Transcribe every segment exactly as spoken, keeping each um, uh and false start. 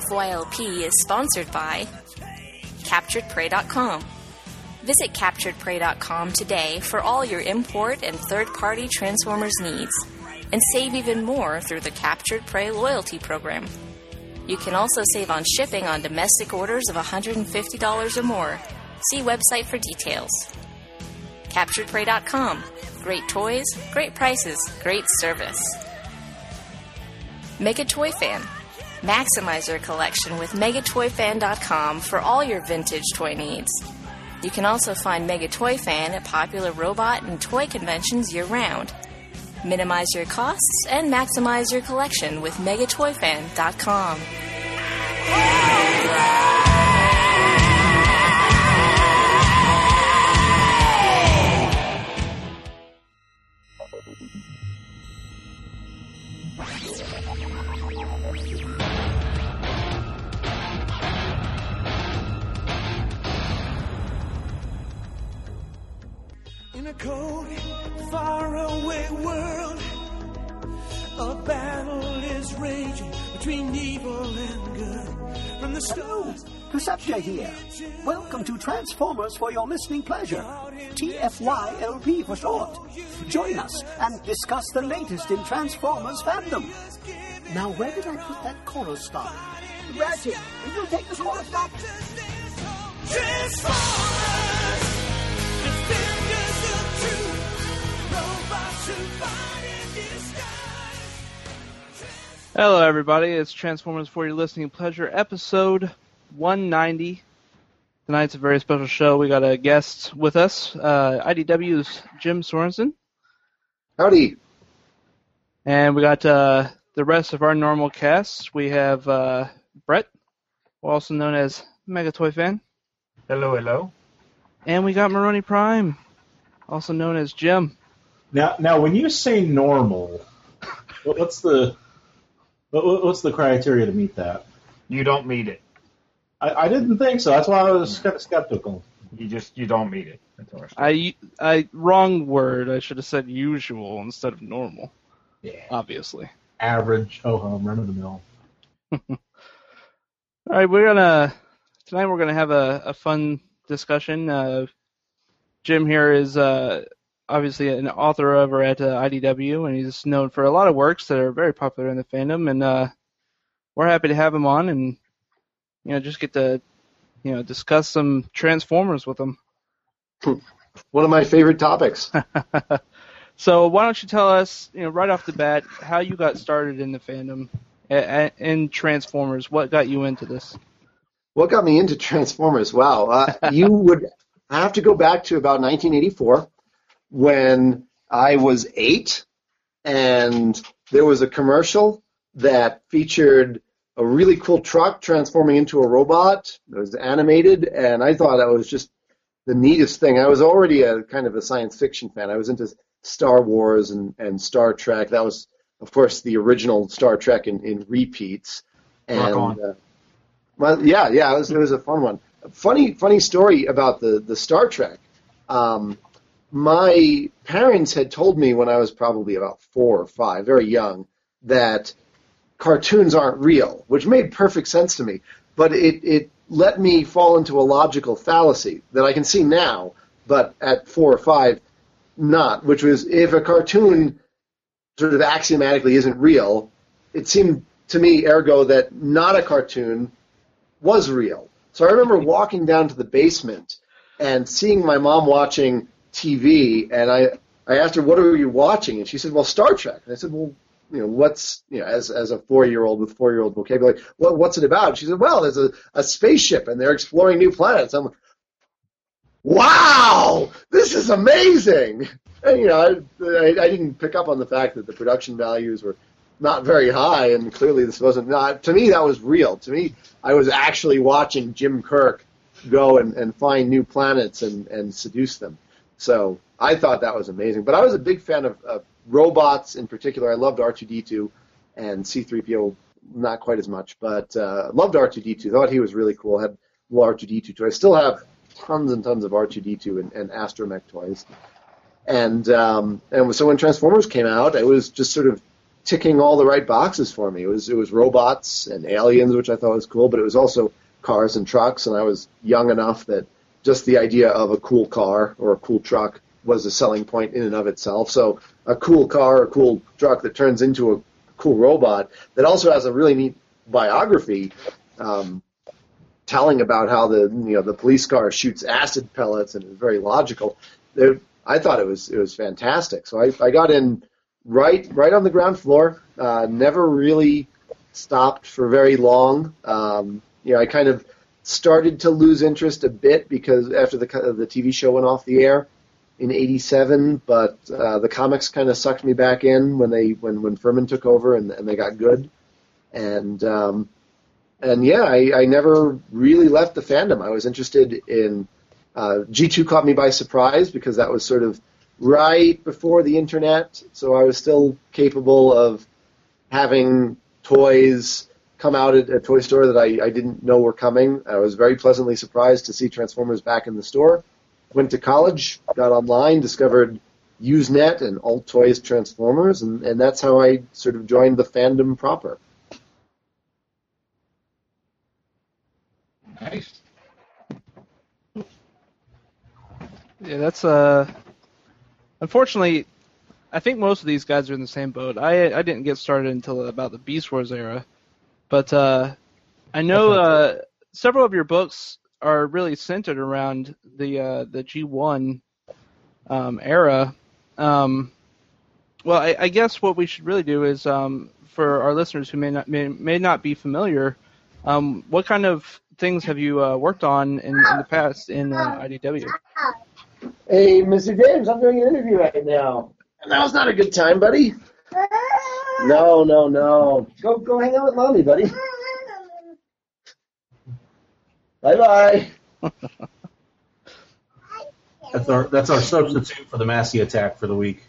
F Y L P is sponsored by Captured Prey dot com. Visit Captured Prey dot com today for all your import and third-party Transformers needs, and save even more through the Captured Prey loyalty program. You can also save on shipping on domestic orders of one hundred fifty dollars or more. See website for details. Captured Prey dot com. Great toys, great prices, great service. Mega Toy Fan. Maximize your collection with Mega Toy Fan dot com for all your vintage toy needs. You can also find Mega Toy Fan at popular robot and toy conventions year-round. Minimize your costs and maximize your collection with Mega Toy Fan dot com. In a cold, faraway world, a battle is raging between evil and good. From the stars, Perceptia here. Welcome to Transformers for your listening pleasure. T F Y L P for short. Join us and discuss the latest in Transformers fandom. Now, where did I put that chorus stop? Ratchet, will you take the chorus stop? Transformers, defenders of truth, robots who fight in disguise. Hello, everybody. It's Transformers for your listening pleasure, episode one ninety. Tonight's a very special show. We got a guest with us, uh, I D W's Jim Sorensen. Howdy. And we got uh, the rest of our normal cast. We have uh, Brett, also known as Mega Toy Fan. Hello, hello. And we got Maroni Prime, also known as Jim. Now, now, when you say normal, what- what's the what- what's the criteria to meet that? You don't meet it. I, I didn't think so. That's why I was kind of skeptical. You just you don't meet it. That's all. I, I wrong word. I should have said usual instead of normal. Yeah. Obviously. Average, ho hum, run of the mill. All right, we're gonna tonight. We're gonna have a, a fun discussion. Uh, Jim here is uh, obviously an author over at uh, I D W, and he's known for a lot of works that are very popular in the fandom. And uh, we're happy to have him on, and you know, just get to you know discuss some Transformers with him. One of my favorite topics. So why don't you tell us, you know, right off the bat, how you got started in the fandom a- a- in Transformers? What got you into this? What got me into Transformers? Wow. Uh, you would have to go back to about nineteen eighty-four when I was eight, and there was a commercial that featured a really cool truck transforming into a robot. It was animated, and I thought that was just the neatest thing. I was already a kind of a science fiction fan. I was into Star Wars and, and Star Trek. That was, of course, the original Star Trek in, in repeats. And Rock on. Uh, well, yeah, yeah, it was, it was a fun one. Funny, funny story about the the Star Trek. Um, my parents had told me when I was probably about four or five, very young, that cartoons aren't real, which made perfect sense to me. But it, it let me fall into a logical fallacy that I can see now, but at four or five, not, which was if a cartoon sort of axiomatically isn't real, it seemed to me, ergo, that not a cartoon was real. So I remember walking down to the basement and seeing my mom watching T V, and I, I asked her, what are you watching? And she said, well, Star Trek. And I said, well, you know, what's, you know, as as a four-year-old with four-year-old vocabulary, what, what's it about? She said, well, there's a, a spaceship, and they're exploring new planets. I'm like, wow, this is amazing. And, you know, I, I, I didn't pick up on the fact that the production values were not very high, and clearly this wasn't, not, to me, that was real. To me, I was actually watching Jim Kirk go and, and find new planets and, and seduce them. So I thought that was amazing. But I was a big fan of, of robots in particular. I loved R two D two and C three P O, not quite as much, but uh, loved R two D two. Thought he was really cool. Had little R two D two toys. I still have tons and tons of R two D two and, and Astromech toys. And um, and so when Transformers came out, it was just sort of ticking all the right boxes for me. It was it was robots and aliens, which I thought was cool, but it was also cars and trucks, and I was young enough that just the idea of a cool car or a cool truck was a selling point in and of itself. So a cool car, a cool truck that turns into a cool robot that also has a really neat biography, um, telling about how the you know the police car shoots acid pellets and is very logical. There, I thought it was it was fantastic. So I, I got in right right on the ground floor. Uh, never really stopped for very long. Um, you know, I kind of started to lose interest a bit because after the the T V show went off the air in eighty-seven, but uh, the comics kind of sucked me back in when they when when Furman took over and, and they got good. And um, and yeah, I, I never really left the fandom. I was interested in uh, G two caught me by surprise because that was sort of right before the internet, so I was still capable of having toys come out at a toy store that I, I didn't know were coming. I was very pleasantly surprised to see Transformers back in the store. Went to college, got online, discovered Usenet and Alt Toys Transformers, and, and that's how I sort of joined the fandom proper. Nice. Yeah, that's uh. Unfortunately, I think most of these guys are in the same boat. I I didn't get started until about the Beast Wars era, but uh, I know uh, several of your books are really centered around the uh, the G one um, era. Um, well, I, I guess what we should really do is um, for our listeners who may not may, may not be familiar, um, what kind of things have you uh, worked on in, in the past in uh, I D W? Hey, Mister James, I'm doing an interview right now. Now's not a good time, buddy. No, no, no. Go, go hang out with Mommy, buddy. Bye-bye. That's our that's our substitute for the Massey attack for the week.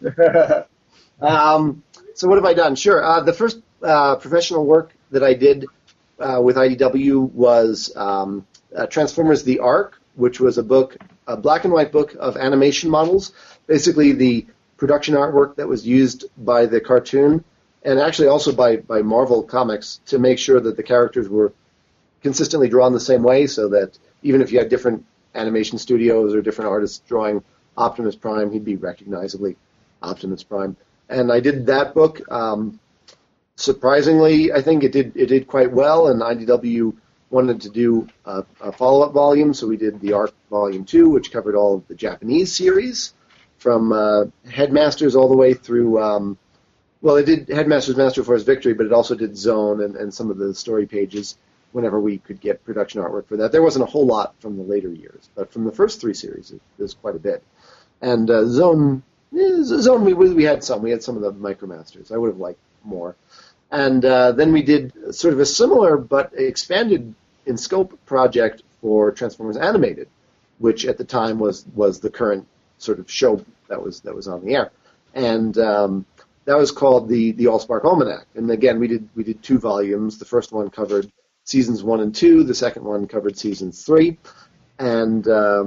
um, so what have I done? Sure. Uh, the first uh, professional work that I did uh, with I D W was um, uh, Transformers: The Ark, which was a book, a black and white book of animation models, basically the production artwork that was used by the cartoon, and actually also by, by Marvel Comics to make sure that the characters were consistently drawn the same way, so that even if you had different animation studios or different artists drawing Optimus Prime, he'd be recognizably Optimus Prime. And I did that book. Um, surprisingly, I think it did it did quite well, and I D W wanted to do a, a follow-up volume, so we did the Ark Volume two, which covered all of the Japanese series, from uh, Headmasters all the way through, um, well, it did Headmasters Master Force Victory, but it also did Zone and, and some of the story pages whenever we could get production artwork for that. There wasn't a whole lot from the later years, but from the first three series, it was quite a bit. And uh, Zone, eh, Zone, we, we had some. We had some of the Micromasters. I would have liked more. And uh, then we did sort of a similar but expanded in scope project for Transformers Animated, which at the time was, was the current sort of show that was that was on the air, and um, that was called the the Allspark Almanac. And again, we did we did two volumes. The first one covered seasons one and two. The second one covered seasons three, and uh,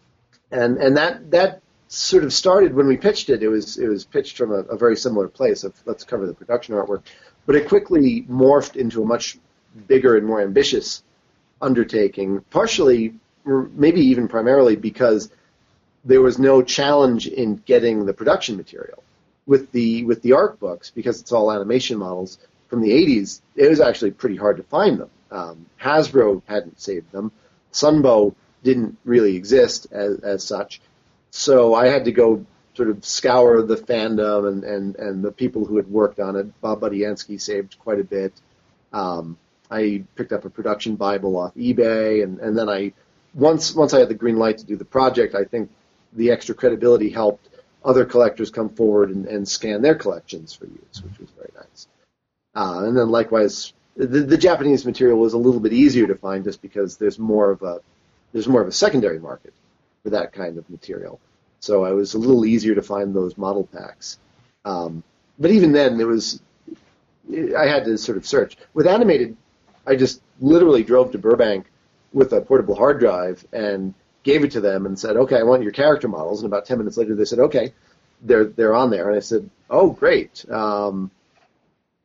and and that that sort of started when we pitched it. It was it was pitched from a, a very similar place of let's cover the production artwork, but it quickly morphed into a much bigger and more ambitious undertaking. Partially, or maybe even primarily, because there was no challenge in getting the production material. With the with the Ark books, because it's all animation models from the eighties, it was actually pretty hard to find them. Um, Hasbro hadn't saved them. Sunbow didn't really exist as, as such. So I had to go sort of scour the fandom and, and, and the people who had worked on it. Bob Budiansky saved quite a bit. Um, I picked up a production Bible off eBay, and, and then I once once I had the green light to do the project, I think the extra credibility helped other collectors come forward and, and scan their collections for use, which was very nice. Uh, and then likewise, the, the Japanese material was a little bit easier to find just because there's more of a there's more of a secondary market for that kind of material. So it was a little easier to find those model packs. Um, but even then, it was I had to sort of search. With Animated, I just literally drove to Burbank with a portable hard drive and gave it to them and said, okay, I want your character models. And about ten minutes later, they said, okay, they're they're on there. And I said, oh, great. Um,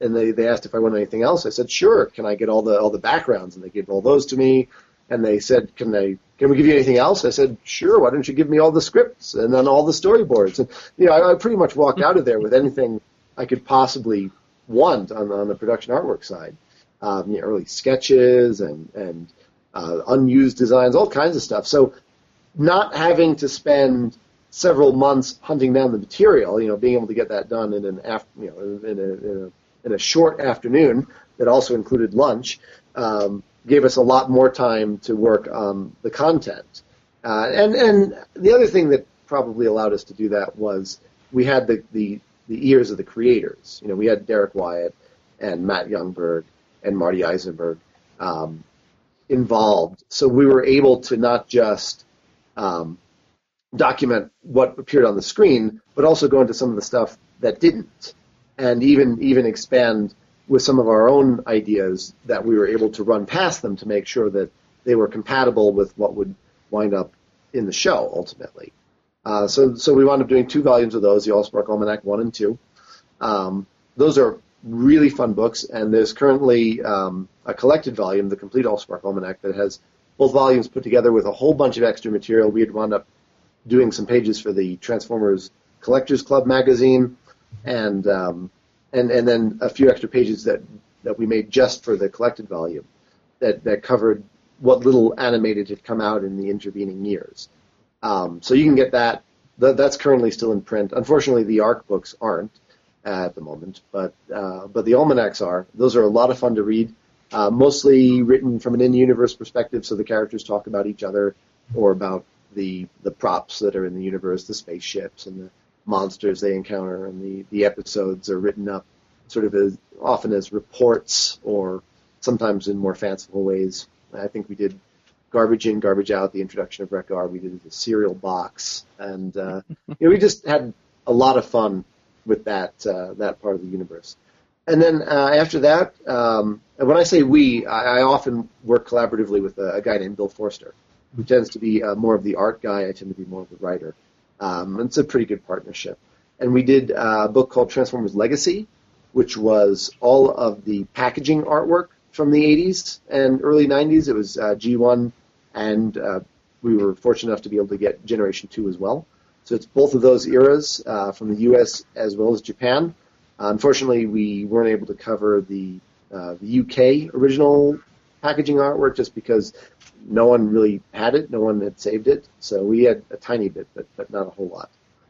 and they, they asked if I wanted anything else. I said, sure. Can I get all the all the backgrounds? And they gave all those to me. And they said, can they can we give you anything else? I said, sure. Why don't you give me all the scripts and then all the storyboards? And you know, I, I pretty much walked out of there with anything I could possibly want on on the production artwork side. Um, you know, early sketches and and uh, unused designs, all kinds of stuff. So not having to spend several months hunting down the material, you know, being able to get that done in an after, you know, in a, in a, in a short afternoon that also included lunch, um, gave us a lot more time to work on the content. Uh, and and the other thing that probably allowed us to do that was we had the, the, the ears of the creators. You know, we had Derek Wyatt and Matt Youngberg and Marty Eisenberg um, involved. So we were able to not just um, document what appeared on the screen, but also go into some of the stuff that didn't, and even even expand with some of our own ideas that we were able to run past them to make sure that they were compatible with what would wind up in the show ultimately. Uh, so so we wound up doing two volumes of those, the Allspark Almanac one and two. Um, those are really fun books, and there's currently um, a collected volume, the Complete Allspark Almanac, that has both volumes put together with a whole bunch of extra material. We had wound up doing some pages for the Transformers Collectors Club magazine, and um, and and then a few extra pages that, that we made just for the collected volume that, that covered what little animated had come out in the intervening years. Um, so you can get that. Th- that's currently still in print. Unfortunately, the ARC books aren't uh, at the moment, but uh, but the almanacs are. Those are a lot of fun to read, uh, mostly written from an in-universe perspective, so the characters talk about each other or about the the props that are in the universe, the spaceships and the monsters they encounter, and the, the episodes are written up sort of as often as reports or sometimes in more fanciful ways. I think we did Garbage In, Garbage Out, the introduction of Wreck-Gar. We did the cereal box, and uh, you know, we just had a lot of fun with that uh, that part of the universe. And then uh, after that, um, and when I say we, I, I often work collaboratively with a, a guy named Bill Forster, who tends to be uh, more of the art guy. I tend to be more of the writer. Um, and it's a pretty good partnership. And we did uh, a book called Transformers Legacy, which was all of the packaging artwork from the eighties and early nineties. It was uh, G one, and uh, we were fortunate enough to be able to get Generation two as well. So it's both of those eras uh, from the U S as well as Japan. Uh, unfortunately, we weren't able to cover the, uh, the U K original packaging artwork just because no one really had it. No one had saved it. So we had a tiny bit, but, but not a whole lot.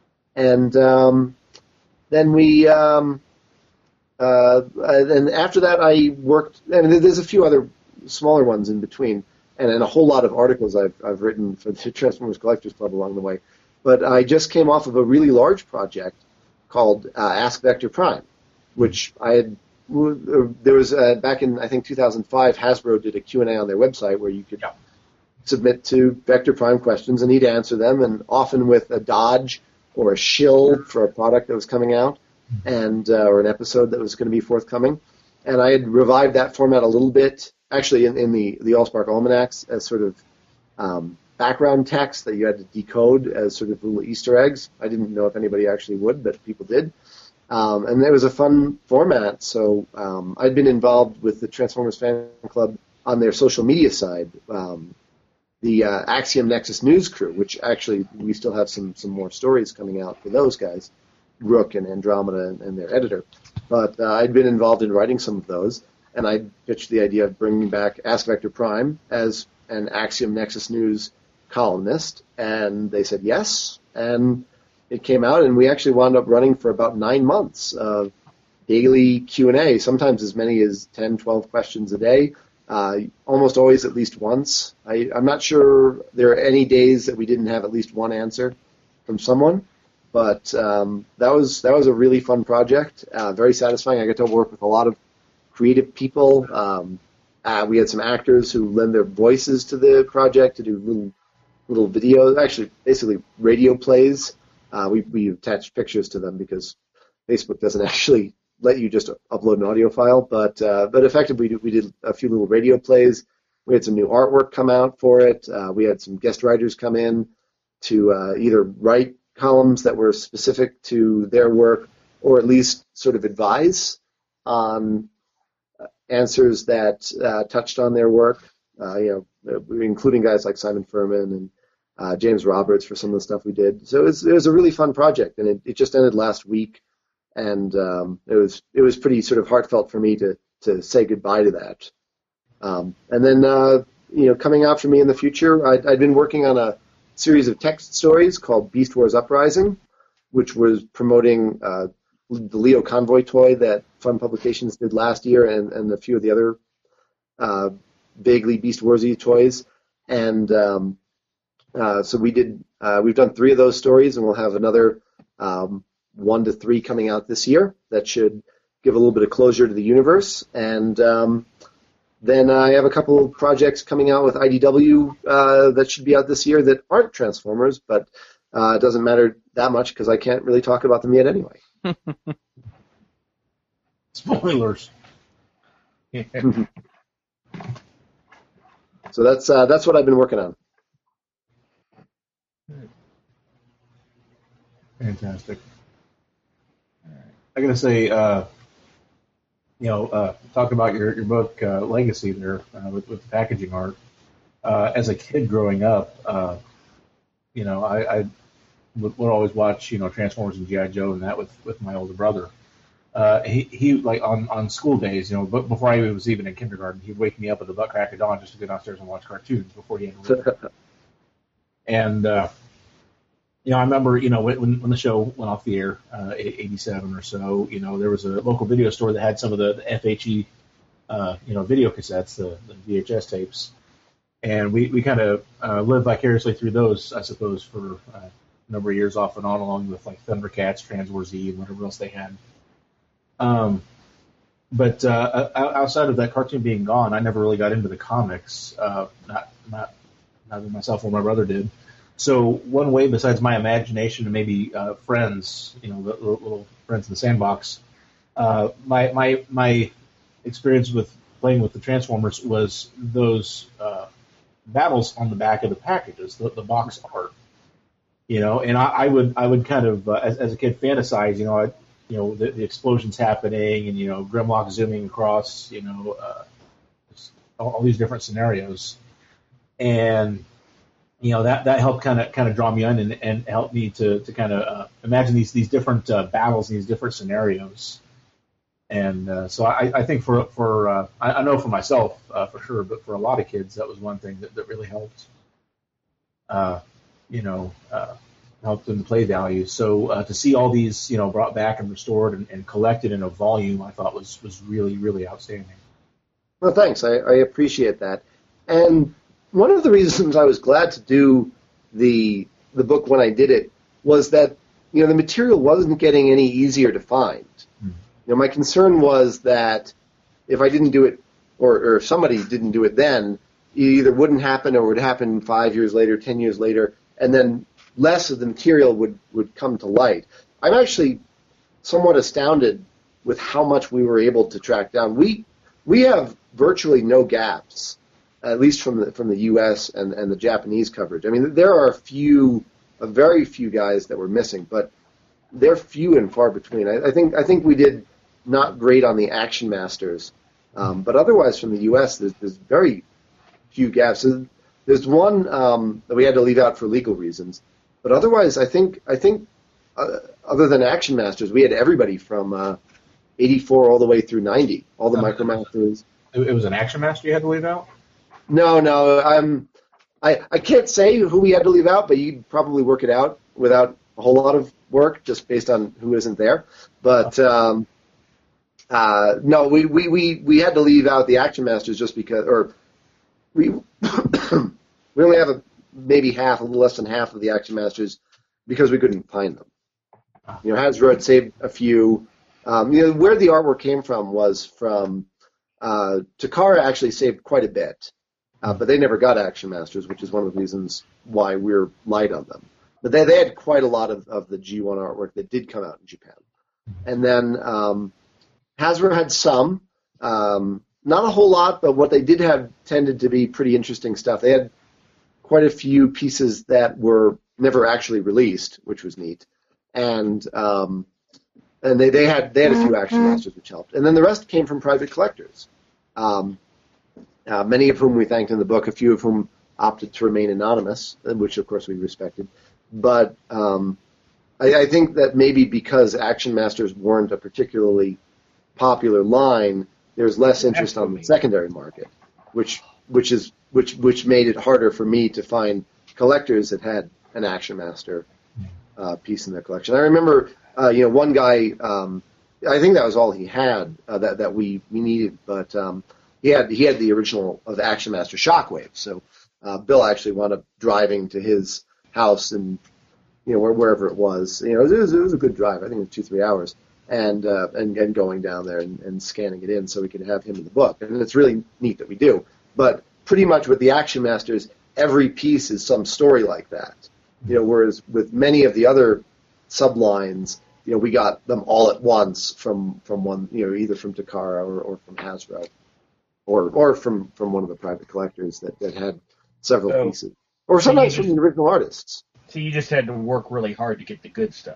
And um, then we, um, uh, and after that I worked, and there's a few other smaller ones in between, and, and a whole lot of articles I've, I've written for the Transformers Collectors Club along the way. But I just came off of a really large project called uh, Ask Vector Prime, which I had, there was, uh, back in, I think, two thousand five, Hasbro did a Q and A on their website where you could yeah. submit to Vector Prime questions, and he'd answer them, and often with a dodge or a shill for a product that was coming out, and uh, or an episode that was going to be forthcoming. And I had revived that format a little bit, actually in, in the, the Allspark Almanacs, as sort of um, background text that you had to decode as sort of little Easter eggs. I didn't know if anybody actually would, but people did. Um, and it was a fun format, so um, I'd been involved with the Transformers Fan Club on their social media side, um, the uh, Axiom Nexus News crew, which actually we still have some, some more stories coming out for those guys, Rook and Andromeda and, and their editor. But uh, I'd been involved in writing some of those, and I pitched the idea of bringing back Ask Vector Prime as an Axiom Nexus News columnist, and they said yes, and it came out, and we actually wound up running for about nine months of daily Q and A, sometimes as many as ten, twelve questions a day, uh, almost always at least once. I, I'm not sure there are any days that we didn't have at least one answer from someone, but um, that was that was a really fun project, uh, very satisfying. I got to work with a lot of creative people. Um, uh, we had some actors who lend their voices to the project to do little little videos, actually basically radio plays. Uh, we, we attached pictures to them because Facebook doesn't actually let you just upload an audio file, but uh, but effectively we did, we did a few little radio plays. We had some new artwork come out for it. Uh, we had some guest writers come in to uh, either write columns that were specific to their work or at least sort of advise on answers that uh, touched on their work, uh, you know, including guys like Simon Furman and uh, James Roberts for some of the stuff we did. So it was, it was a really fun project, and it, it just ended last week, and um, it was it was pretty sort of heartfelt for me to to say goodbye to that. Um, and then, uh, you know, coming out for me in the future, I'd, I'd been working on a series of text stories called Beast Wars Uprising, which was promoting uh, the Leo Convoy toy that Fun Publications did last year, and, and a few of the other uh, vaguely Beast Warsy toys. And um, uh, so we did. Uh, we've done three of those stories, and we'll have another um, one to three coming out this year. That should give a little bit of closure to the universe. And um, then I have a couple of projects coming out with I D W uh, that should be out this year that aren't Transformers, but uh, it doesn't matter that much because I can't really talk about them yet anyway. Spoilers. So that's uh, that's what I've been working on. Fantastic. I gotta say, uh, you know, uh, talk about your your book uh, Legacy there uh, with with the packaging art. Uh, as a kid growing up, uh, you know, I, I would, would always watch, you know, Transformers and G I. Joe and that with, with my older brother. Uh, he, he, like, on, on school days, you know, but before I was even in kindergarten, he'd wake me up at the butt crack of dawn just to go downstairs and watch cartoons before he had to read. And, uh, you know, I remember, you know, when, when the show went off the air, uh, eighty-seven or so, you know, there was a local video store that had some of the, the F H E, uh, you know, video cassettes, the, the V H S tapes. And we, we kind of uh, lived vicariously through those, I suppose, for uh, a number of years off and on, along with, like, Thundercats, Transwar Z, and whatever else they had. Um, but uh, outside of that cartoon being gone, I never really got into the comics, uh, not not not myself or my brother did. So one way, besides my imagination and maybe uh, friends, you know, little, little friends in the sandbox, uh, my my my experience with playing with the Transformers was those uh, battles on the back of the packages, the, the box art, you know. And I, I would I would kind of uh, as, as a kid fantasize, you know, I, you know, the, the explosions happening and, you know, Grimlock zooming across, you know, uh, all, all these different scenarios. And, you know, that, that helped kind of kind of draw me in and, and help me to, to kind of uh, imagine these, these different uh, battles, these different scenarios. And uh, so I, I think for, for uh, I, I know for myself, uh, for sure, but for a lot of kids, that was one thing that, that really helped, uh, you know, uh, helped in the play value. So uh, to see all these, you know, brought back and restored and, and collected in a volume, I thought was, was really, really outstanding. Well, thanks. I, I appreciate that. And one of the reasons I was glad to do the the book when I did it was that, you know, the material wasn't getting any easier to find. Mm-hmm. You know, my concern was that if I didn't do it, or, or if somebody didn't do it then, it either wouldn't happen or would happen five years later, ten years later, and then less of the material would, would come to light. I'm actually somewhat astounded with how much we were able to track down. We we have virtually no gaps, at least from the from the U S and, and the Japanese coverage. I mean, there are a few, a very few guys that were missing, but they're few and far between. I, I think I think we did not great on the Action Masters, um, but otherwise from the U S, there's, there's very few gaps. There's one um, that we had to leave out for legal reasons. But otherwise, I think I think uh, other than Action Masters, we had everybody from uh, eighty-four all the way through ninety, all the uh, Micromasters. It was an Action Master you had to leave out? No, no, I'm I I can't say who we had to leave out, but you'd probably work it out without a whole lot of work, just based on who isn't there. But um, uh, no, we, we, we, we had to leave out the Action Masters just because, or we we only have a. maybe half, a little less than half of the Action Masters because we couldn't find them. You know, Hasbro had saved a few. Um, you know, where the artwork came from was from uh, Takara actually saved quite a bit, uh, but they never got Action Masters, which is one of the reasons why we're light on them. But they, they had quite a lot of, of the G one artwork that did come out in Japan. And then um, Hasbro had some, um, not a whole lot, but what they did have tended to be pretty interesting stuff. They had quite a few pieces that were never actually released, which was neat. And um, and they, they had they had a few Action Masters which helped, and then the rest came from private collectors, um, uh, many of whom we thanked in the book, a few of whom opted to remain anonymous, which of course we respected. But um, I, I think that maybe because Action Masters weren't a particularly popular line, there's less interest on the secondary market, which which is which which made it harder for me to find collectors that had an Action Master uh, piece in their collection. I remember, uh, you know, one guy. Um, I think that was all he had uh, that that we, we needed, but um, he had he had the original of the Action Master Shockwave. So uh, Bill actually wound up driving to his house and you know where, wherever it was. You know, it was, it was a good drive. I think it was two three hours. And, uh, and and going down there and, and scanning it in so we can have him in the book. And it's really neat that we do. But pretty much with the Action Masters, every piece is some story like that. You know, whereas with many of the other sublines, you know, we got them all at once from, from one, you know, either from Takara or, or from Hasbro, or or from, from one of the private collectors that, that had several so, pieces, or sometimes so just, from the original artists. So you just had to work really hard to get the good stuff.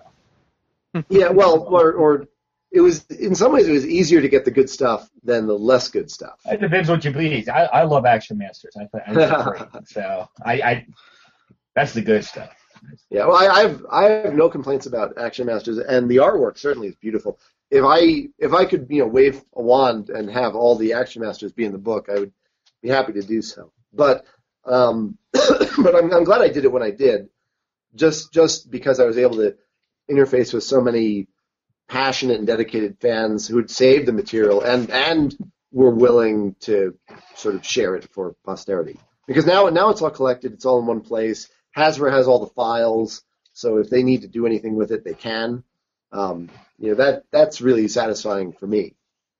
Yeah, well, or, or it was in some ways it was easier to get the good stuff than the less good stuff. It depends what you please. I, I love Action Masters. I, I think they're great. So I, I that's the good stuff. Yeah, well, I, I've I have no complaints about Action Masters, and the artwork certainly is beautiful. If I if I could you know wave a wand and have all the Action Masters be in the book, I would be happy to do so. But um, but I'm, I'm glad I did it when I did, just just because I was able to interface with so many passionate and dedicated fans who had saved the material and and were willing to sort of share it for posterity. Because now now it's all collected, it's all in one place. Hasbro has all the files, so if they need to do anything with it, they can. Um, you know that that's really satisfying for me.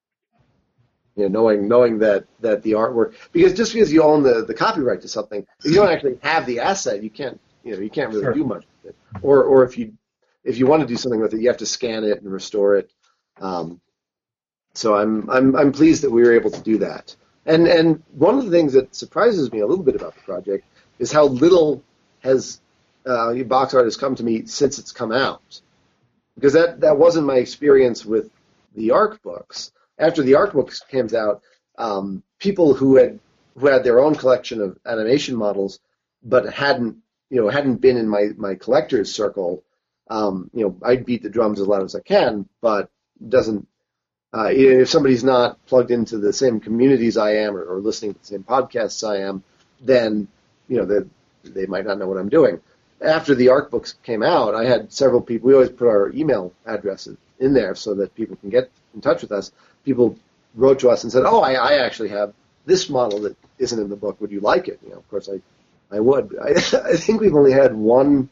You know, knowing knowing that, that the artwork, because just because you own the, the copyright to something, if you don't actually have the asset, you can't you know you can't really Sure. do much with it. Or or if you If you want to do something with it, you have to scan it and restore it. Um, so I'm I'm I'm pleased that we were able to do that. And and one of the things that surprises me a little bit about the project is how little has uh, box art has come to me since it's come out. Because that, that wasn't my experience with the ARC books. After the ARC books came out, um, people who had who had their own collection of animation models, but hadn't you know hadn't been in my my collector's circle. Um, you know, I beat the drums as loud as I can, but doesn't. Uh, if somebody's not plugged into the same communities I am, or, or listening to the same podcasts I am, then you know they they might not know what I'm doing. After the ARC books came out, I had several people. We always put our email addresses in there so that people can get in touch with us. People wrote to us and said, "Oh, I, I actually have this model that isn't in the book. Would you like it?" You know, of course, I I would. I, I think we've only had one.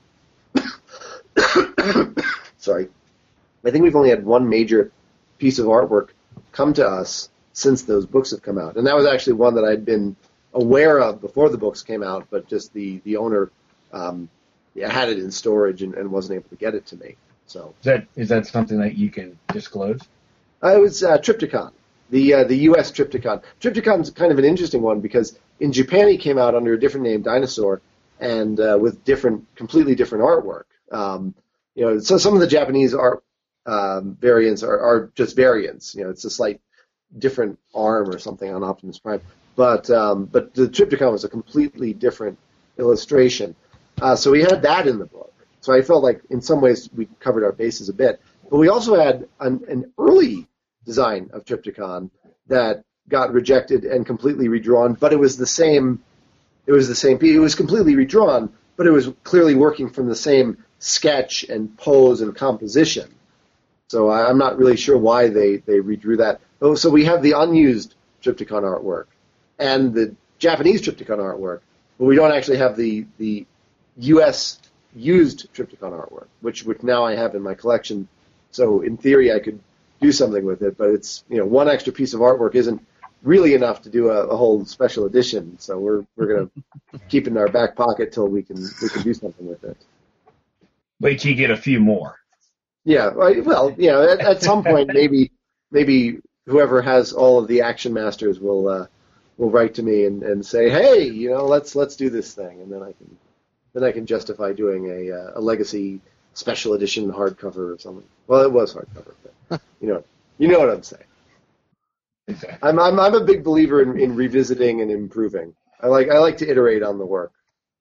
Sorry. I think we've only had one major piece of artwork come to us since those books have come out. And that was actually one that I'd been aware of before the books came out, but just the, the owner um, yeah, had it in storage and, and wasn't able to get it to me. So Is that is that something that you can disclose? Uh, it was uh, Trypticon, the uh, the U S Trypticon. Trypticon's kind of an interesting one because in Japan he came out under a different name, Dinosaur, and uh, with different, completely different artwork. Um, you know, so some of the Japanese art um, variants are, are just variants. You know, it's a slight different arm or something on Optimus Prime. But um, but the Trypticon was a completely different illustration. Uh, so we had that in the book. So I felt like in some ways we covered our bases a bit. But we also had an, an early design of Trypticon that got rejected and completely redrawn. But it was the same. It was the same piece. It was completely redrawn, but it was clearly working from the same sketch and pose and composition. So I, I'm not really sure why they, they redrew that. Oh, so we have the unused Trypticon artwork and the Japanese Trypticon artwork, but we don't actually have the the U S used Trypticon artwork, which which now I have in my collection. So in theory, I could do something with it, but it's you know one extra piece of artwork isn't really enough to do a, a whole special edition. So we're we're gonna keep it in our back pocket till we can we can do something with it. Wait till you get a few more. Yeah, well, you know, at, at some point, maybe maybe whoever has all of the Action Masters will uh, will write to me and, and say, hey, you know, let's let's do this thing, and then I can then I can justify doing a uh, a Legacy special edition hardcover or something. Well, it was hardcover, but you know, you know what I'm saying. Exactly. I'm I'm I'm a big believer in, in revisiting and improving. I like I like to iterate on the work.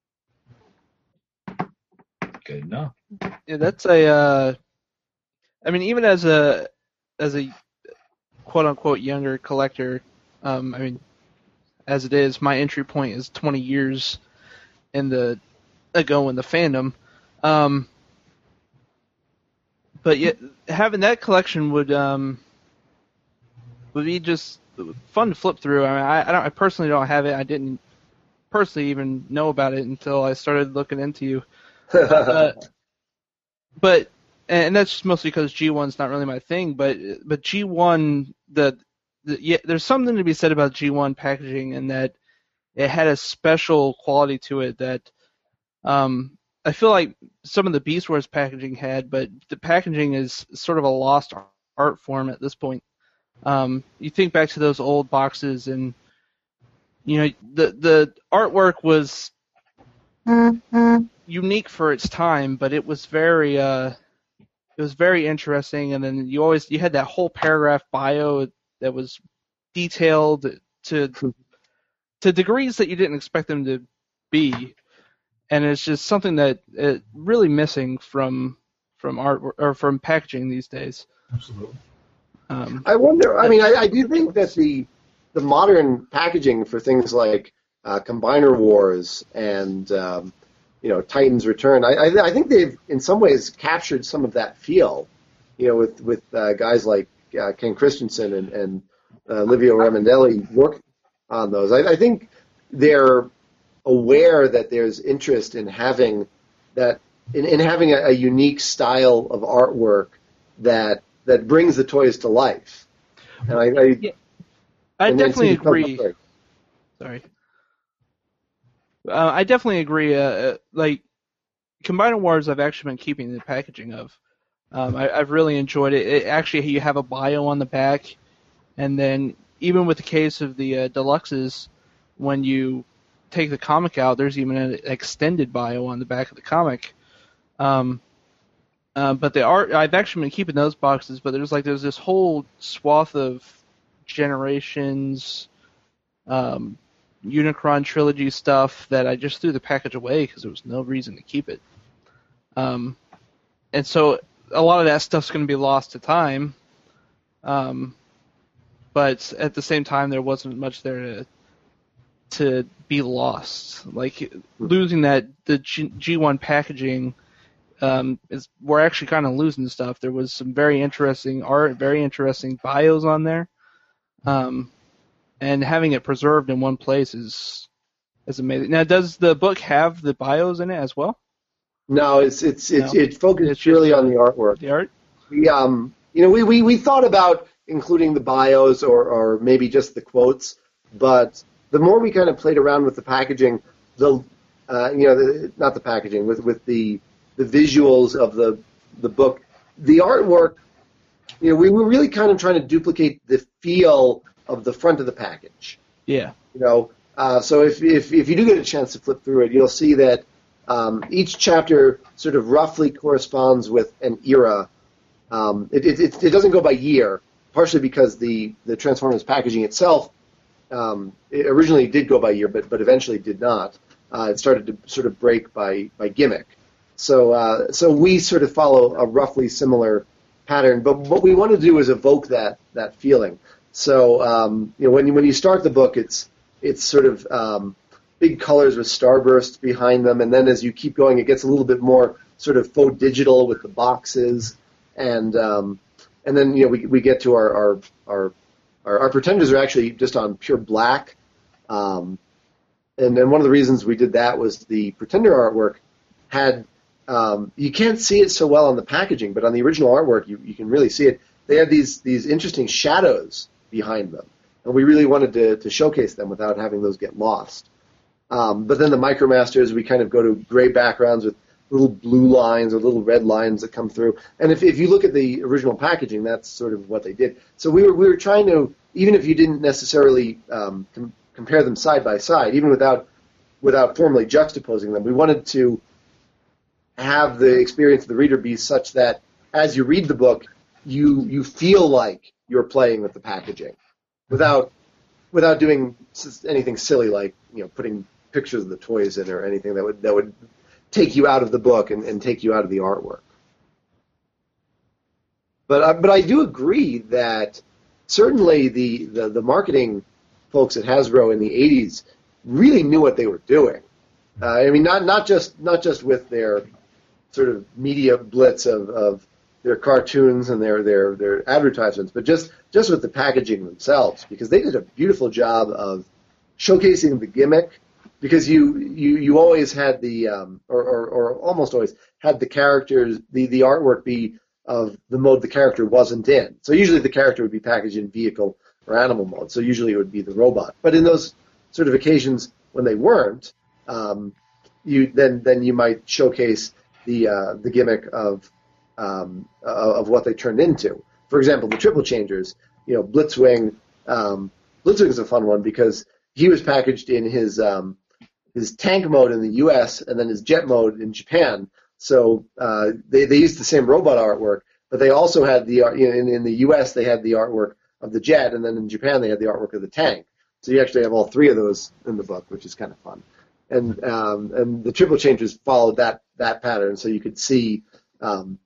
Good enough. Yeah, that's a. Uh, I mean, even as a as a quote unquote younger collector, um, I mean, as it is, my entry point is twenty years in the ago in the fandom. Um, but yet, having that collection would um, would be just fun to flip through. I mean, I, I, don't, I personally don't have it. I didn't personally even know about it until I started looking into you. uh, but and that's just mostly because G one's not really my thing. But but G one, the, the yeah, there's something to be said about G one packaging in that it had a special quality to it that um, I feel like some of the Beast Wars packaging had, but the packaging is sort of a lost art form at this point. Um, you think back to those old boxes, and you know the the artwork was unique for its time, but it was very uh, it was very interesting. And then you always you had that whole paragraph bio that was detailed to to degrees that you didn't expect them to be, and it's just something that it really missing from from art or from packaging these days. Absolutely. Um, I wonder. I mean, I, I do think that the the modern packaging for things like uh, Combiner Wars and um, you know Titan's Return, I, I, I think they've in some ways captured some of that feel. You know, with with uh, guys like uh, Ken Christensen and, and uh, Livio Ramondelli work on those. I, I think they're aware that there's interest in having that in, in having a, a unique style of artwork that that brings the toys to life. And I, I, yeah. I and then definitely to become- agree. Sorry. Uh, I definitely agree. Uh, uh, like, Combiner Wars, I've actually been keeping the packaging of. Um, I, I've really enjoyed it. It. Actually, you have a bio on the back, and then even with the case of the uh, deluxes, when you take the comic out, there's even an extended bio on the back of the comic. Um, uh, but the art, I've actually been keeping those boxes, but there's like there's this whole swath of Generations, um, Unicron trilogy stuff that I just threw the package away because there was no reason to keep it. Um, and so a lot of that stuff's going to be lost to time. Um, but at the same time, there wasn't much there to to be lost. Like losing that the G, G1 packaging um, is we're actually kind of losing stuff. There was some very interesting art, very interesting bios on there. Um, and having it preserved in one place is is amazing. Now, does the book have the bios in it as well? No, it's it's it's No. it focuses It's purely just, on the artwork. The art? We um you know we, we, we thought about including the bios or, or maybe just the quotes, but the more we kind of played around with the packaging, the uh, you know the, not the packaging with with the the visuals of the the book, the artwork. You know, we were really kind of trying to duplicate the feel of the front of the package. Yeah. You know, uh, so if, if if you do get a chance to flip through it, you'll see that um, each chapter sort of roughly corresponds with an era. Um, it, it, it, it doesn't go by year, partially because the, the Transformers packaging itself um, it originally did go by year, but but eventually did not. Uh, it started to sort of break by, by gimmick. So uh, so we sort of follow a roughly similar pattern, but what we want to do is evoke that that feeling. So um, you know, when you when you start the book, it's it's sort of um, big colors with starbursts behind them, and then as you keep going, it gets a little bit more sort of faux digital with the boxes, and um, and then you know we we get to our our our, our, our pretenders are actually just on pure black, um, and then one of the reasons we did that was the pretender artwork had. Um, you can't see it so well on the packaging, but on the original artwork, you, you can really see it. They had these these interesting shadows behind them, and we really wanted to, to showcase them without having those get lost. Um, but then the Micromasters, we kind of go to gray backgrounds with little blue lines or little red lines that come through. And if if you look at the original packaging, that's sort of what they did. So we were we were trying to, even if you didn't necessarily um, com- compare them side by side, even without without formally juxtaposing them, we wanted to have the experience of the reader be such that as you read the book, you you feel like you're playing with the packaging without without doing anything silly like you know putting pictures of the toys in or anything that would that would take you out of the book and, and take you out of the artwork. But uh, but I do agree that certainly the, the, the marketing folks at Hasbro in the eighties really knew what they were doing. Uh, I mean, not not just not just with their sort of media blitz of, of their cartoons and their, their, their advertisements, but just, just with the packaging themselves, because they did a beautiful job of showcasing the gimmick, because you, you, you always had the, um, or, or, or almost always had the characters, the, the artwork be of the mode the character wasn't in. So usually the character would be packaged in vehicle or animal mode, so usually it would be the robot. But in those sort of occasions when they weren't, um, you then then you might showcase the uh, the gimmick of um, of what they turned into. For example, the Triple Changers, you know, Blitzwing. Um, Blitzwing is a fun one because he was packaged in his um, his tank mode in the U S and then his jet mode in Japan. So uh, they they used the same robot artwork, but they also had the you know, in in the U S they had the artwork of the jet, and then in Japan they had the artwork of the tank. So you actually have all three of those in the book, which is kind of fun. And um, and the Triple Changers followed that that pattern, so you could see um,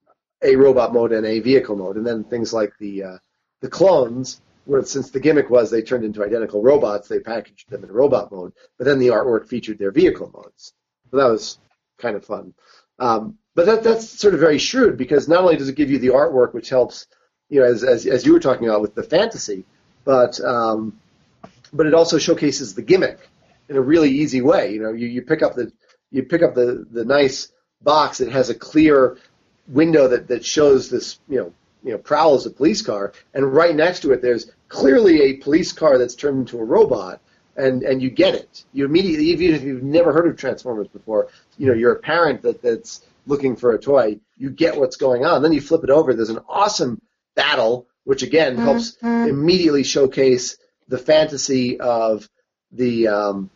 a robot mode and a vehicle mode, and then things like the uh, the clones, where since the gimmick was they turned into identical robots, they packaged them in robot mode, but then the artwork featured their vehicle modes. So that was kind of fun. Um, but that that's sort of very shrewd, because not only does it give you the artwork, which helps, you know, as as, as you were talking about with the fantasy, but um, but it also showcases the gimmick in a really easy way. You know, you, you pick up the you pick up the, the nice box that has a clear window that, that shows this, you know, you know, Prowl is a police car, and right next to it there's clearly a police car that's turned into a robot, and, and you get it. You immediately, even if you've never heard of Transformers before, you know, you're a parent that, that's looking for a toy, you get what's going on. Then you flip it over, there's an awesome battle, which again helps mm-hmm. immediately showcase the fantasy of the um,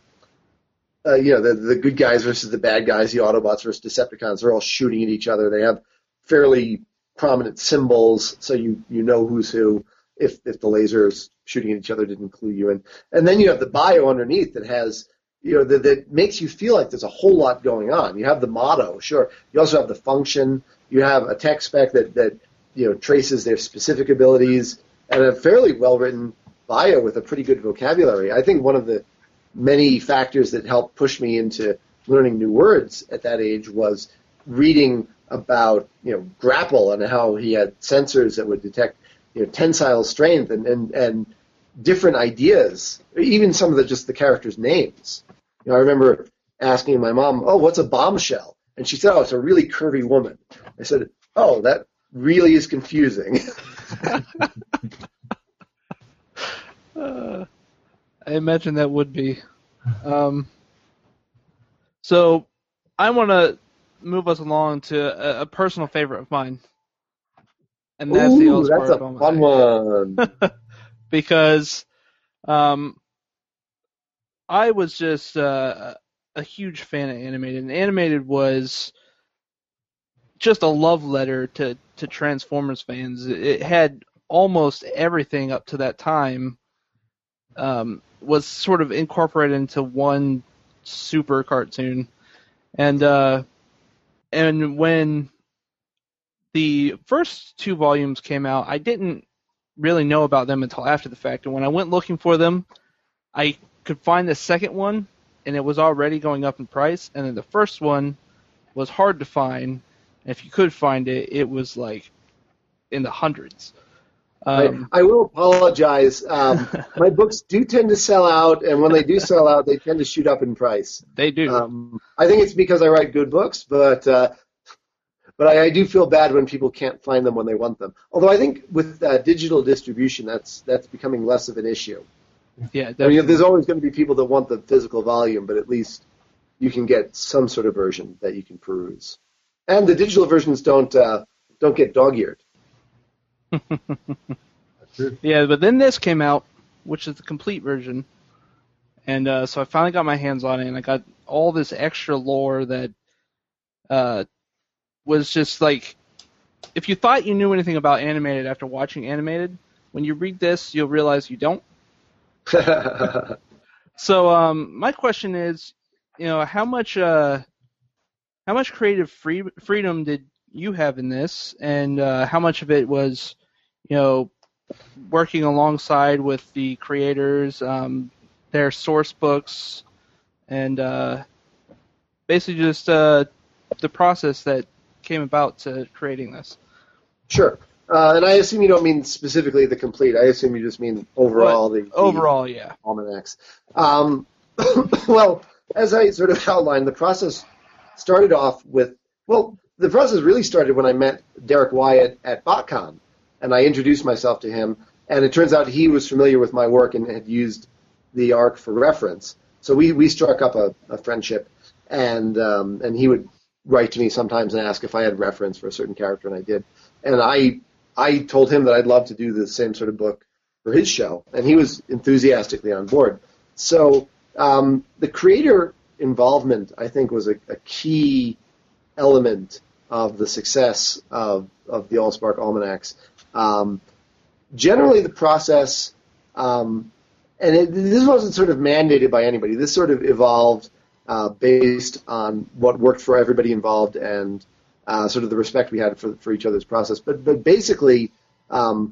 Uh, you know, the, the good guys versus the bad guys, the Autobots versus Decepticons. They're all shooting at each other. They have fairly prominent symbols, so you, you know who's who if if the lasers shooting at each other didn't clue you in. And then you have the bio underneath that has, you know, that, that makes you feel like there's a whole lot going on. You have the motto, sure. You also have the function. You have a tech spec that, that you know, traces their specific abilities, and a fairly well-written bio with a pretty good vocabulary. I think one of the many factors that helped push me into learning new words at that age was reading about, you know, Grapple and how he had sensors that would detect, you know, tensile strength and, and, and different ideas, even some of the just the characters' names. You know, I remember asking my mom, "Oh, what's a bombshell?" And she said, "Oh, it's a really curvy woman." I said, "Oh, that really is confusing." uh. I imagine that would be. Um, so I want to move us along to a, a personal favorite of mine, and that's Ooh, the All-Star that's a Almanac. fun one. Because um, I was just uh, a huge fan of animated, and animated was just a love letter to, to Transformers fans. It had almost everything up to that time. Um, was sort of incorporated into one super cartoon. And uh, and when the first two volumes came out, I didn't really know about them until after the fact. And when I went looking for them, I could find the second one, and it was already going up in price. And then the first one was hard to find. And if you could find it, it was like in the hundreds. Um, I, I will apologize. Um, my books do tend to sell out, and when they do sell out, they tend to shoot up in price. They do. Um, I think it's because I write good books, but uh, but I, I do feel bad when people can't find them when they want them. Although I think with uh, digital distribution, that's that's becoming less of an issue. Yeah, definitely. I mean, there's always going to be people that want the physical volume, but at least you can get some sort of version that you can peruse. And the digital versions don't uh, don't get dog-eared. Yeah, but then this came out, which is the complete version, and uh, so I finally got my hands on it, and I got all this extra lore that uh, was just like if you thought you knew anything about animated after watching animated, when you read this, you'll realize you don't. So um, my question is, you know, how much uh, how much creative free, freedom did you have in this, and uh, how much of it was, you know, working alongside with the creators, um, their source books, and uh, basically just uh, the process that came about to creating this? Sure. Uh, and I assume you don't mean specifically the complete. I assume you just mean overall. The, the overall, yeah. Almanacs. Um, well, as I sort of outlined, the process started off with, well, the process really started when I met Derek Wyatt at BotCon, and I introduced myself to him, and it turns out he was familiar with my work and had used the ARC for reference. So we, we struck up a, a friendship, and um, and he would write to me sometimes and ask if I had reference for a certain character, and I did. And I I told him that I'd love to do the same sort of book for his show, and he was enthusiastically on board. So um, the creator involvement, I think, was a, a key element of the success of, of the AllSpark Almanacs. Um, generally, the process, um, and it, this wasn't sort of mandated by anybody. This sort of evolved uh, based on what worked for everybody involved and Uh, sort of the respect we had for for each other's process, but but basically, um,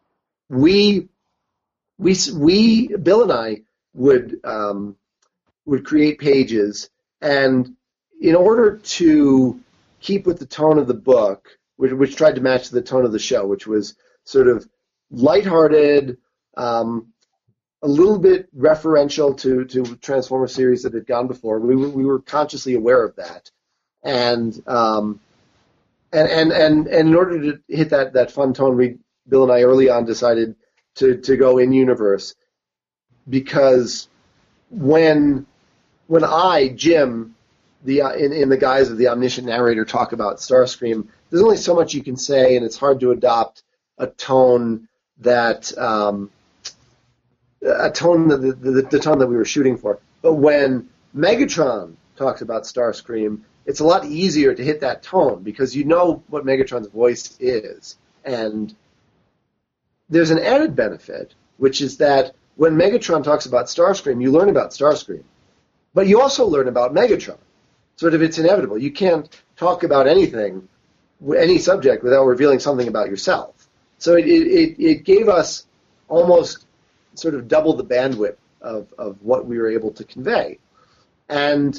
we we we Bill and I would um, would create pages, and in order to keep with the tone of the book, which, which tried to match the tone of the show, which was sort of lighthearted, um, a little bit referential to to Transformer series that had gone before. We were we were consciously aware of that, and um, And, and and and in order to hit that, that fun tone, we Bill and I early on decided to, to go in universe, because when when I Jim the uh, in in the guise of the omniscient narrator talk about Starscream, there's only so much you can say, and it's hard to adopt a tone that um, a tone that the, the, the tone that we were shooting for. But when Megatron talks about Starscream, it's a lot easier to hit that tone because you know what Megatron's voice is. And there's an added benefit, which is that when Megatron talks about Starscream, you learn about Starscream. But you also learn about Megatron. Sort of, it's inevitable. You can't talk about anything, any subject, without revealing something about yourself. So it, it, it gave us almost sort of double the bandwidth of, of what we were able to convey. And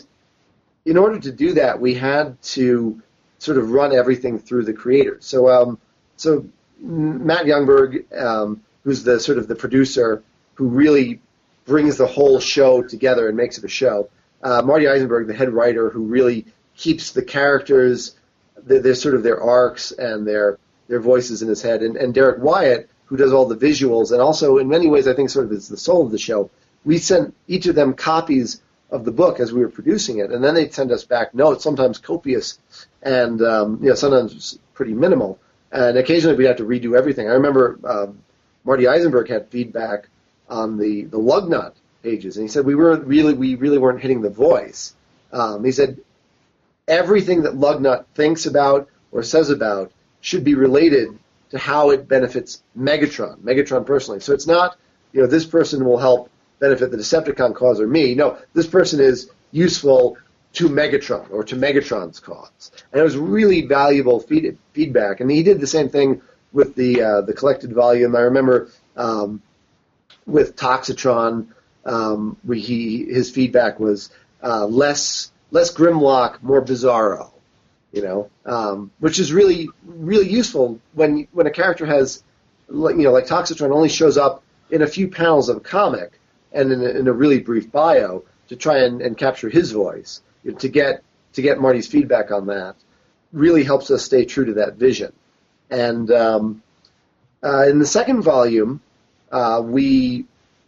in order to do that, we had to sort of run everything through the creators. So, um, so Matt Youngberg, um, who's the sort of the producer who really brings the whole show together and makes it a show. Uh, Marty Eisenberg, the head writer, who really keeps the characters, their, their sort of their arcs and their their voices in his head, and, and Derek Wyatt, who does all the visuals, and also in many ways I think sort of is the soul of the show. We sent each of them copies of the book as we were producing it, and then they'd send us back notes, sometimes copious, and um, you know sometimes pretty minimal, and occasionally we'd have to redo everything. I remember um, Marty Eisenberg had feedback on the the Lugnut pages, and he said we were really we really weren't hitting the voice. Um, he said everything that Lugnut thinks about or says about should be related to how it benefits Megatron, Megatron personally. So it's not, you know, this person will help benefit the Decepticon cause or me. No, this person is useful to Megatron or to Megatron's cause. And it was really valuable feed, feedback. And he did the same thing with the uh, the collected volume. I remember um, with Toxitron, um, we, he his feedback was uh, less less Grimlock, more Bizarro. You know, um, which is really, really useful when when a character has, you know, like Toxitron only shows up in a few panels of a comic and in a, in a really brief bio to try and, and capture his voice. You know, to get to get Marty's feedback on that really helps us stay true to that vision. And um, uh, in the second volume, uh, we,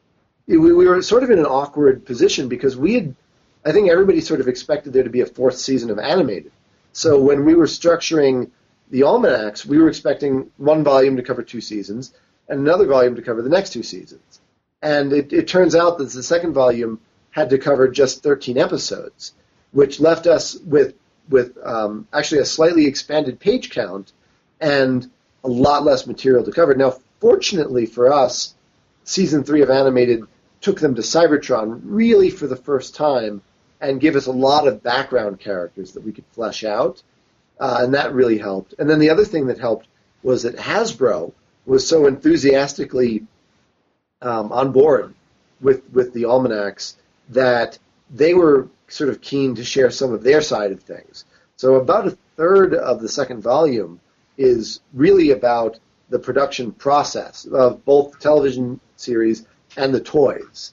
we we were sort of in an awkward position because we had, I think everybody sort of expected there to be a fourth season of animated. So when we were structuring the almanacs, we were expecting one volume to cover two seasons and another volume to cover the next two seasons. And it, it turns out that the second volume had to cover just thirteen episodes, which left us with with um, actually a slightly expanded page count and a lot less material to cover. Now, fortunately for us, season three of Animated took them to Cybertron really for the first time and gave us a lot of background characters that we could flesh out, uh, and that really helped. And then the other thing that helped was that Hasbro was so enthusiastically um, on board with, with the almanacs that they were sort of keen to share some of their side of things. So about a third of the second volume is really about the production process of both the television series and the toys.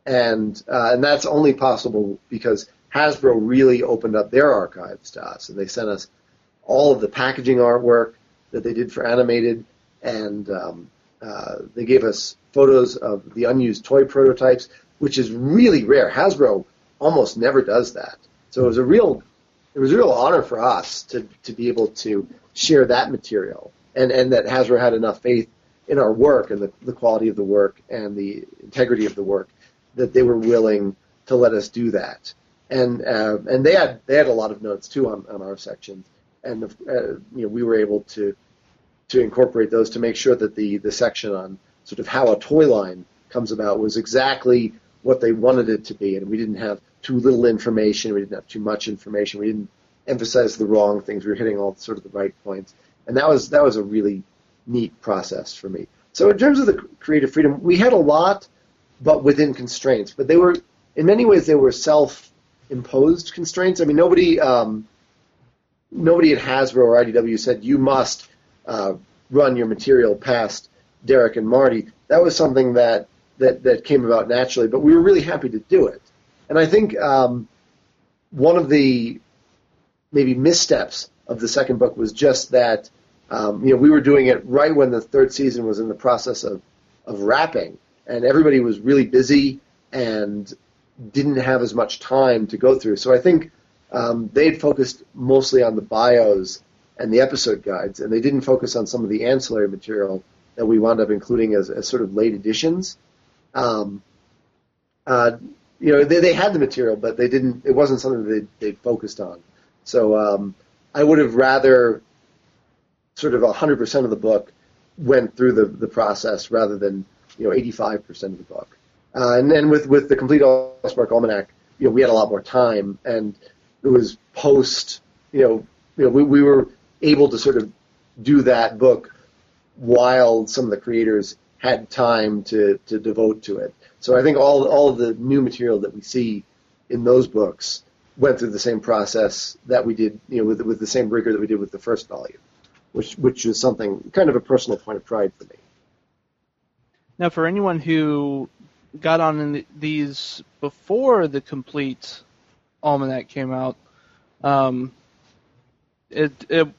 And uh, and that's only possible because Hasbro really opened up their archives to us, and they sent us all of the packaging artwork that they did for Animated, and um, uh, they gave us photos of the unused toy prototypes, which is really rare. Hasbro almost never does that. So it was a real it was a real honor for us to to be able to share that material, and, and that Hasbro had enough faith in our work and the, the quality of the work and the integrity of the work that they were willing to let us do that. And uh, and they had they had a lot of notes too on, on our sections, and uh, you know we were able to to incorporate those to make sure that the the section on sort of how a toy line comes about was exactly what they wanted it to be, and we didn't have too little information, we didn't have too much information, we didn't emphasize the wrong things, we were hitting all sort of the right points, and that was that was a really neat process for me. So in terms of the creative freedom, we had a lot, but within constraints. But they were, in many ways, they were self-imposed constraints. I mean, nobody, um, nobody at Hasbro or I D W said you must uh, run your material past Derek and Marty. That was something that, that that came about naturally. But we were really happy to do it. And I think um, one of the maybe missteps of the second book was just that um, you know we were doing it right when the third season was in the process of of wrapping. And everybody was really busy and didn't have as much time to go through. So I think um, they'd focused mostly on the bios and the episode guides, and they didn't focus on some of the ancillary material that we wound up including as, as sort of late additions. Um, uh, you know, they, they had the material, but they didn't. It wasn't something that they, they focused on. So um, I would have rather sort of one hundred percent of the book went through the, the process rather than you know, eighty-five percent of the book. Uh, and then with, with the complete Allspark Almanac, you know, we had a lot more time, and it was post, you know, you know, we, we were able to sort of do that book while some of the creators had time to, to devote to it. So I think all all of the new material that we see in those books went through the same process that we did, you know, with with the same rigor that we did with the first volume, which which is something kind of a personal point of pride for me. Now, for anyone who got on in the, these before the complete almanac came out, um, it, it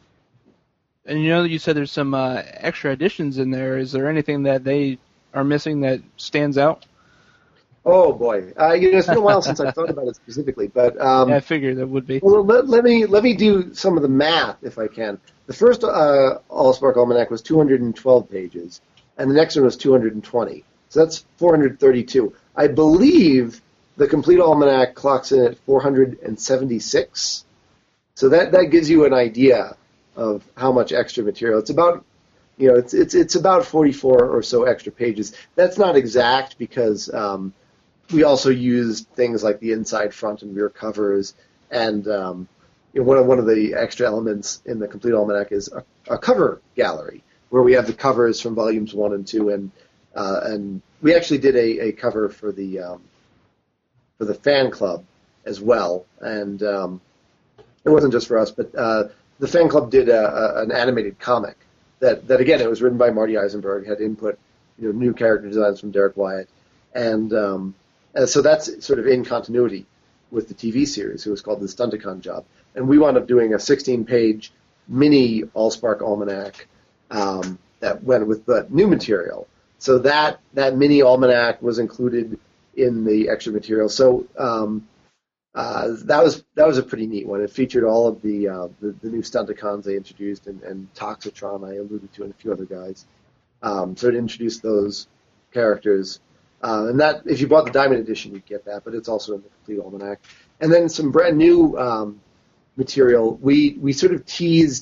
and you know you said there's some uh, extra additions in there. Is there anything that they are missing that stands out? Oh boy, uh, you know it's been a while since I've thought about it specifically, but um, yeah, I figured that would be. Well, let, let me let me do some of the math if I can. The first uh, Allspark Almanac was two hundred twelve pages. And the next one was two hundred twenty. So that's four hundred thirty-two. I believe the complete almanac clocks in at four hundred seventy-six. So that, that gives you an idea of how much extra material. It's about, you know, it's it's it's about forty-four or so extra pages. That's not exact because um, we also used things like the inside, front, and rear covers. And um, you know, one of one of the extra elements in the complete almanac is a, a cover gallery, where we have the covers from volumes one and two, and uh, and we actually did a, a cover for the um, for the fan club as well, and um, it wasn't just for us, but uh, the fan club did a, a, an animated comic that, that again it was written by Marty Eisenberg, had input, you know, new character designs from Derek Wyatt, and, um, and so that's sort of in continuity with the T V series. It was called the Stunticon Job, and we wound up doing a sixteen-page mini Allspark Almanac. Um, that went with the new material. So that, that mini almanac was included in the extra material. So um, uh, that was that was a pretty neat one. It featured all of the uh, the, the new Stunticons they introduced, and, and Toxitron I alluded to, and a few other guys. Um, so it introduced those characters. Uh, and that, if you bought the Diamond Edition, you'd get that, but it's also in the complete almanac. And then some brand new um, material. We we sort of teased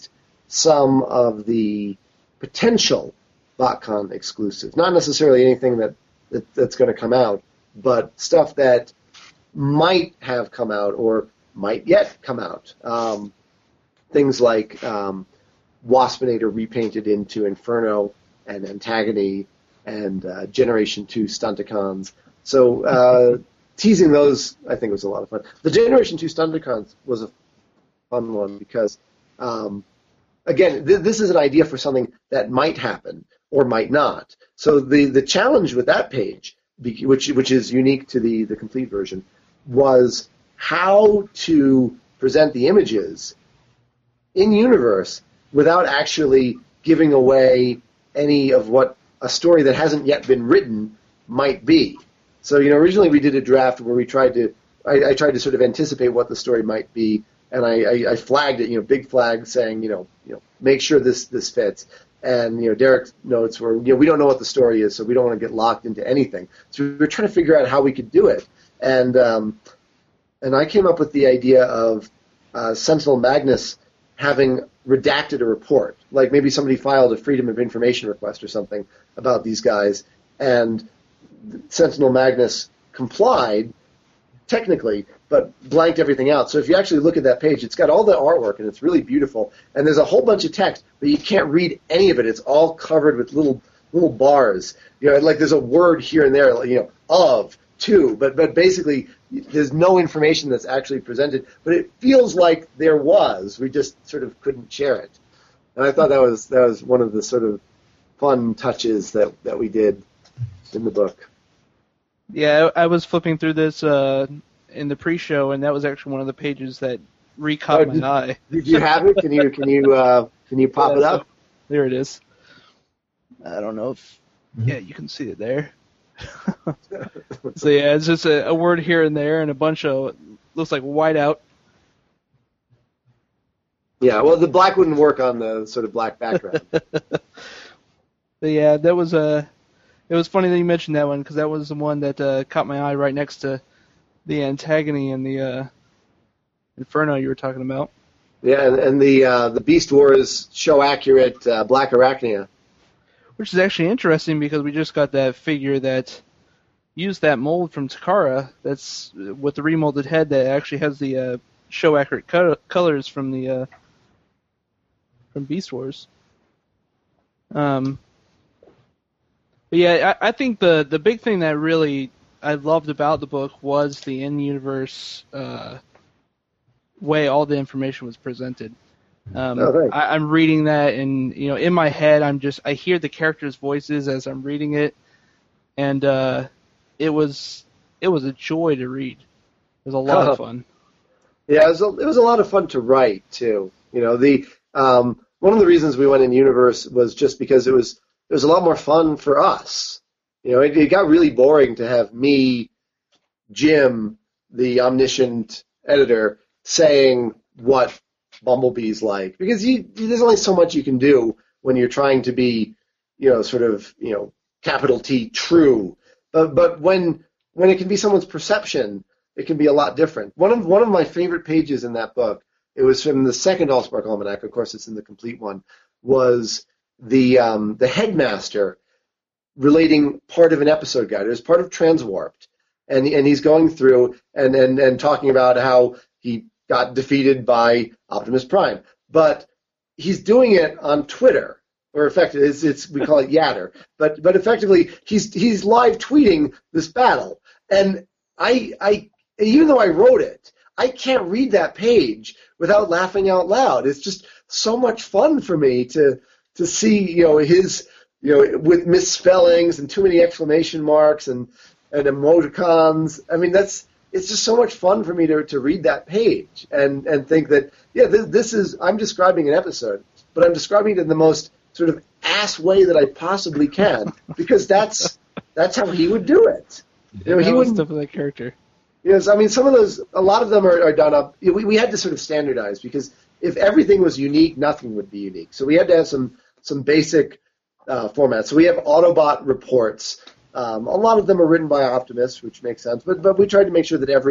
some of the potential BotCon exclusives. Not necessarily anything that, that that's going to come out, but stuff that might have come out or might yet come out. Um, things like um, Waspinator repainted into Inferno and Antagony and uh, Generation two Stunticons. So uh, teasing those, I think, was a lot of fun. The Generation two Stunticons was a fun one because, um, again, th- this is an idea for something that might happen or might not. So the, the challenge with that page, which which is unique to the, the complete version, was how to present the images in universe without actually giving away any of what a story that hasn't yet been written might be. So, you know, originally we did a draft where we tried to, I, I tried to sort of anticipate what the story might be, and I, I, I flagged it, you know, big flag saying, you know, you know, make sure this this fits. And, you know, Derek's notes were, you know, we don't know what the story is, so we don't want to get locked into anything. So we were trying to figure out how we could do it. And um, and I came up with the idea of uh, Sentinel Magnus having redacted a report. Like maybe somebody filed a Freedom of Information request or something about these guys, and Sentinel Magnus complied, technically, but blanked everything out. So if you actually look at that page, it's got all the artwork, and it's really beautiful. And there's a whole bunch of text, but you can't read any of it. It's all covered with little little bars. You know, like there's a word here and there, like, you know, of, to, but but basically there's no information that's actually presented. But it feels like there was. We just sort of couldn't share it. And I thought that was that was one of the sort of fun touches that, that we did in the book. Yeah, I was flipping through this uh, in the pre-show, and that was actually one of the pages that re-caught Oh, my did- eye. Did you have it? Can you can you uh, can you pop Yeah, it so- up? There it is. I don't know if... Yeah, you can see it there. So yeah, it's just a, a word here and there and a bunch of... Looks like whiteout. Yeah, well, the black wouldn't work on the sort of black background. But yeah, that was a... It was funny that you mentioned that one, because that was the one that uh, caught my eye right next to the Antagony and the uh, Inferno you were talking about. Yeah, and, and the uh, the Beast Wars show accurate uh, Black Arachnia. Which is actually interesting, because we just got that figure that used that mold from Takara, that's with the remolded head that actually has the uh, show accurate co- colors from the uh, from Beast Wars. Um, but yeah, I, I think the the big thing that really I loved about the book was the in-universe uh, way all the information was presented. Um, Oh, thanks. I, I'm reading that, and you know, in my head, I'm just I hear the characters' voices as I'm reading it, and uh, it was it was a joy to read. It was a lot of fun. Yeah, it was a, it was a lot of fun to write too. You know, the um, one of the reasons we went in universe was just because it was it was a lot more fun for us. You know, it, it got really boring to have me, Jim, the omniscient editor, saying what Bumblebee's like, because you, there's only so much you can do when you're trying to be, you know, sort of, you know, capital T true. But but when when it can be someone's perception, it can be a lot different. One of one of my favorite pages in that book, it was from the second Allspark Almanac, of course it's in the complete one, was the um, the headmaster relating part of an episode guide. It was part of Transwarped, and and he's going through and and, and talking about how he got defeated by Optimus Prime, but he's doing it on Twitter, or effectively, it's, it's we call it Yatter, but but effectively he's he's live tweeting this battle, and I I even though I wrote it, I can't read that page without laughing out loud. It's just so much fun for me to to see, you know, his, you know, with misspellings and too many exclamation marks and and emoticons. I mean, that's it's just so much fun for me to to read that page and and think that, yeah, this, this is I'm describing an episode, but I'm describing it in the most sort of ass way that I possibly can, because that's that's how he would do it. You know, That he was wouldn't. stuff of that character. Yes, I mean, some of those, a lot of them are, are done up. We, we had to sort of standardize, because if everything was unique, nothing would be unique. So we had to have some some basic uh, formats. So we have Autobot reports. Um, a lot of them are written by Optimus, which makes sense. But but we tried to make sure that every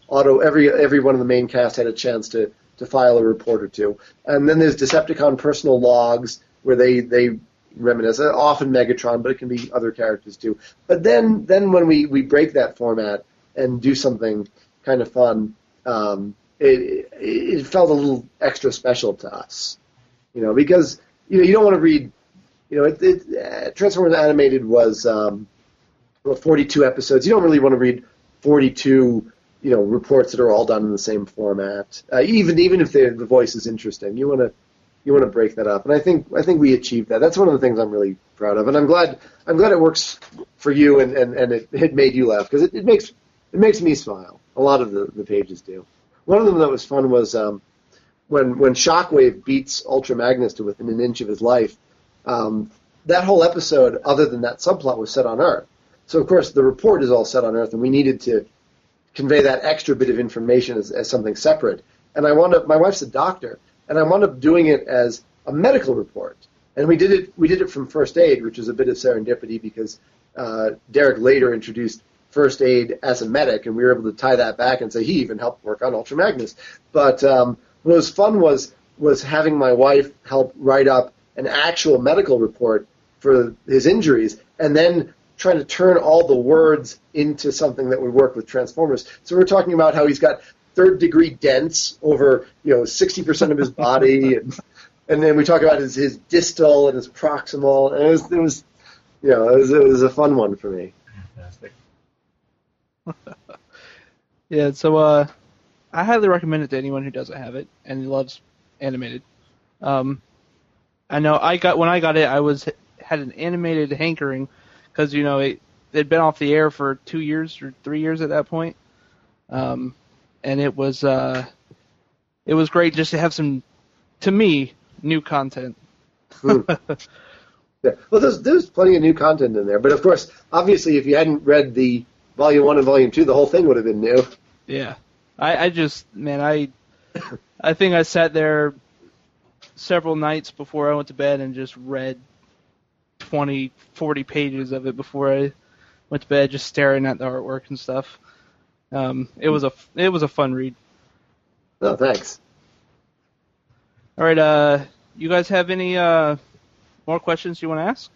auto every every one of the main cast had a chance to to file a report or two. And then there's Decepticon personal logs where they they reminisce, often Megatron, but it can be other characters too. But then then when we we break that format and do something kind of fun, um, it it felt a little extra special to us, you know, because you know you don't want to read, you know, it, it, uh, Transformers Animated was um, well, forty-two episodes. You don't really want to read forty-two, you know, reports that are all done in the same format. Uh, even even if the the voice is interesting, you want to you want to break that up. And I think I think we achieved that. That's one of the things I'm really proud of, and I'm glad I'm glad it works for you and, and, and it, it made you laugh because it, it makes it makes me smile. A lot of the, the pages do. One of them that was fun was um, when when Shockwave beats Ultra Magnus to within an inch of his life. Um, that whole episode, other than that subplot, was set on Earth. So of course the report is all set on Earth, and we needed to convey that extra bit of information as, as something separate. And I wound up, my wife's a doctor, and I wound up doing it as a medical report. And we did it we did it from First Aid, which was a bit of serendipity because uh, Derek later introduced First Aid as a medic, and we were able to tie that back and say he even helped work on Ultra Magnus. But um, what was fun was was having my wife help write up an actual medical report for his injuries, and then trying to turn all the words into something that would work with Transformers. So we're talking about how he's got third-degree dents over, you know, sixty percent of his body, and, and then we talk about his, his distal and his proximal, and it was, it was you know, it was, it was a fun one for me. Fantastic. Yeah, so uh, I highly recommend it to anyone who doesn't have it and loves animated. Um, I know I got when I got it, I was had an animated hankering because you know it had been off the air for two years or three years at that point, um, and it was uh, it was great just to have some, to me, new content. Mm. Yeah. Well, there's there's plenty of new content in there, but of course, obviously, if you hadn't read the Volume One and Volume Two, the whole thing would have been new. Yeah, I, I just man, I I think I sat there several nights before I went to bed and just read twenty, forty pages of it before I went to bed, just staring at the artwork and stuff. Um, it was a it was a fun read. Oh, thanks. All right, uh, you guys have any uh, more questions you want to ask?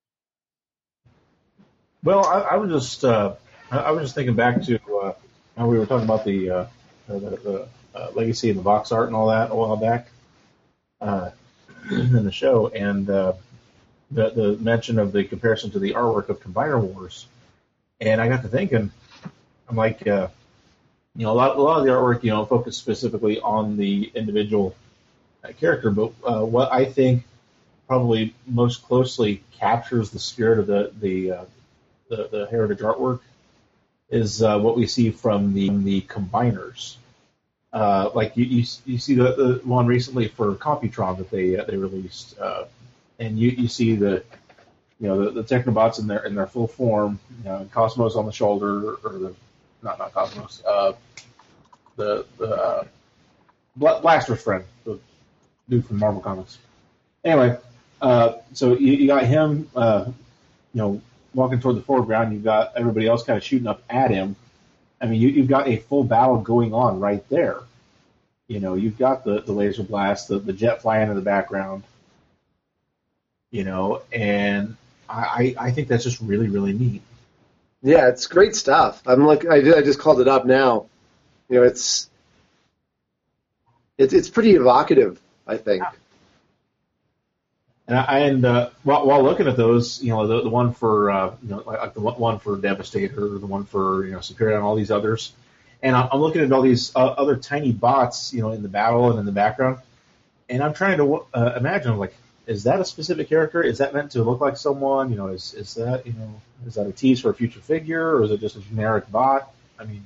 Well, I, I was just uh, I, I was just thinking back to uh, how we were talking about the uh, the, the uh, legacy and the box art and all that a while back uh, in the show, and uh, the the mention of the comparison to the artwork of Combiner Wars, and I got to thinking, I'm like, uh, you know, a lot a lot of the artwork, you know, focused specifically on the individual uh, character, but uh, what I think probably most closely captures the spirit of the the uh, the, the heritage artwork is uh, what we see from the the combiners. Uh, like you, you you see the, the one recently for Computron that they uh, they released, uh, and you, you see the you know the, the Technobots in their in their full form, you know, Cosmos on the shoulder, or the not not Cosmos, uh, the the uh, Blaster's friend, the dude from Marvel Comics. Anyway, uh, so you, you got him, uh, you know, walking toward the foreground. You've got everybody else kind of shooting up at him. I mean, you, you've got a full battle going on right there. You know, you've got the, the laser blast, the, the jet flying in the background. You know, and I, I think that's just really, really neat. Yeah, it's great stuff. I'm like, I, I just called it up now. You know, it's it's it's pretty evocative, I think. And, I, and uh, while, while looking at those, you know, the, the one for uh, you know, like the one for Devastator, the one for you know Superior, and all these others, and I'm, I'm looking at all these uh, other tiny bots, you know, in the battle and in the background, and I'm trying to uh, imagine, like, is that a specific character? Is that meant to look like someone? You know, is is that you know, is that a tease for a future figure, or is it just a generic bot? I mean,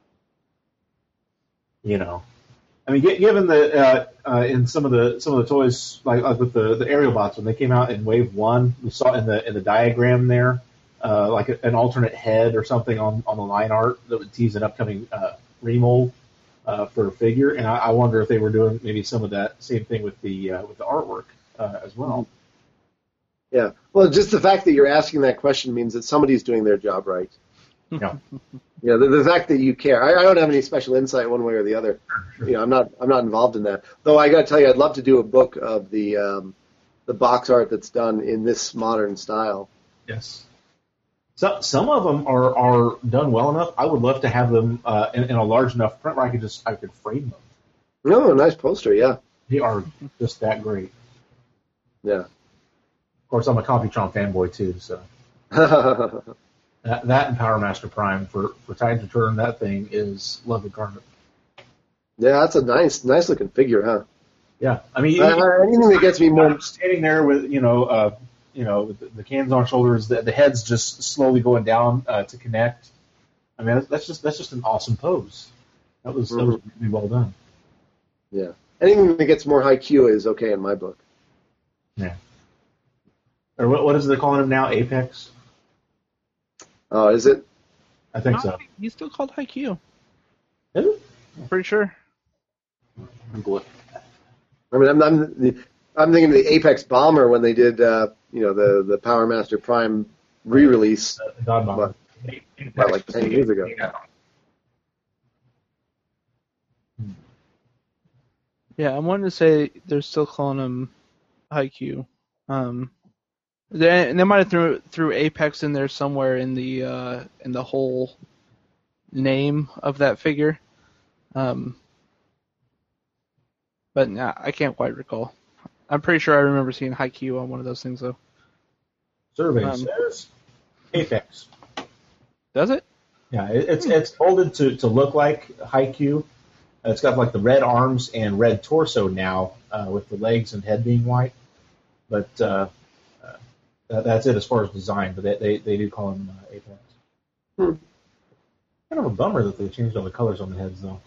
you know. I mean, given the uh, uh, in some of the some of the toys, like, like with the, the aerial bots when they came out in Wave One, we saw in the in the diagram there, uh, like a, an alternate head or something on, on the line art that would tease an upcoming uh, remold uh, for a figure, and I, I wonder if they were doing maybe some of that same thing with the uh, with the artwork uh, as well. Yeah, well, just the fact that you're asking that question means that somebody's doing their job right. Yeah. Yeah, the, the fact that you care. I, I don't have any special insight one way or the other. You know, I'm not I'm not involved in that. Though I got to tell you, I'd love to do a book of the um, the box art that's done in this modern style. Yes. So, some of them are, are done well enough. I would love to have them uh, in, in a large enough print where I could just I could frame them. No, nice poster, yeah. They are just that great. Yeah. Of course, I'm a Computron fanboy too, so that, that and Power Master Prime for for Titan to turn that thing is love incarnate. Yeah, that's a nice nice looking figure, huh? Yeah, I mean, Uh, anything that gets me more standing there with you know uh, you know with the, the cans on shoulders, the, the head's just slowly going down uh, to connect. I mean, that's, that's just that's just an awesome pose. That was that was really well done. Yeah. Anything that gets more high Q is okay in my book. Yeah. Or what, what is it they're calling him now? Apex? Oh, is it? I think No, so. He's still called Haikyuu. Is it? I'm pretty sure. Google it. I mean, I'm I'm, I'm thinking of the Apex Bomber when they did, uh, you know, the the Power Master Prime re-release, Uh, God Bomber. what, what, like ten years ago. Yeah, I wanted to say they're still calling him Haikyuu. Um, they, they might have threw threw Apex in there somewhere in the uh, in the whole name of that figure. Um, but nah, I can't quite recall. I'm pretty sure I remember seeing Haikyuu on one of those things though. Survey Um, says Apex. Does it? Yeah, it, it's it's molded to, to look like Haikyuu. It's got like the red arms and red torso now, uh, with the legs and head being white. But uh, uh, that, that's it as far as design. But they they, they do call him uh, Apex. Hmm. Kind of a bummer that they changed all the colors on the heads, though.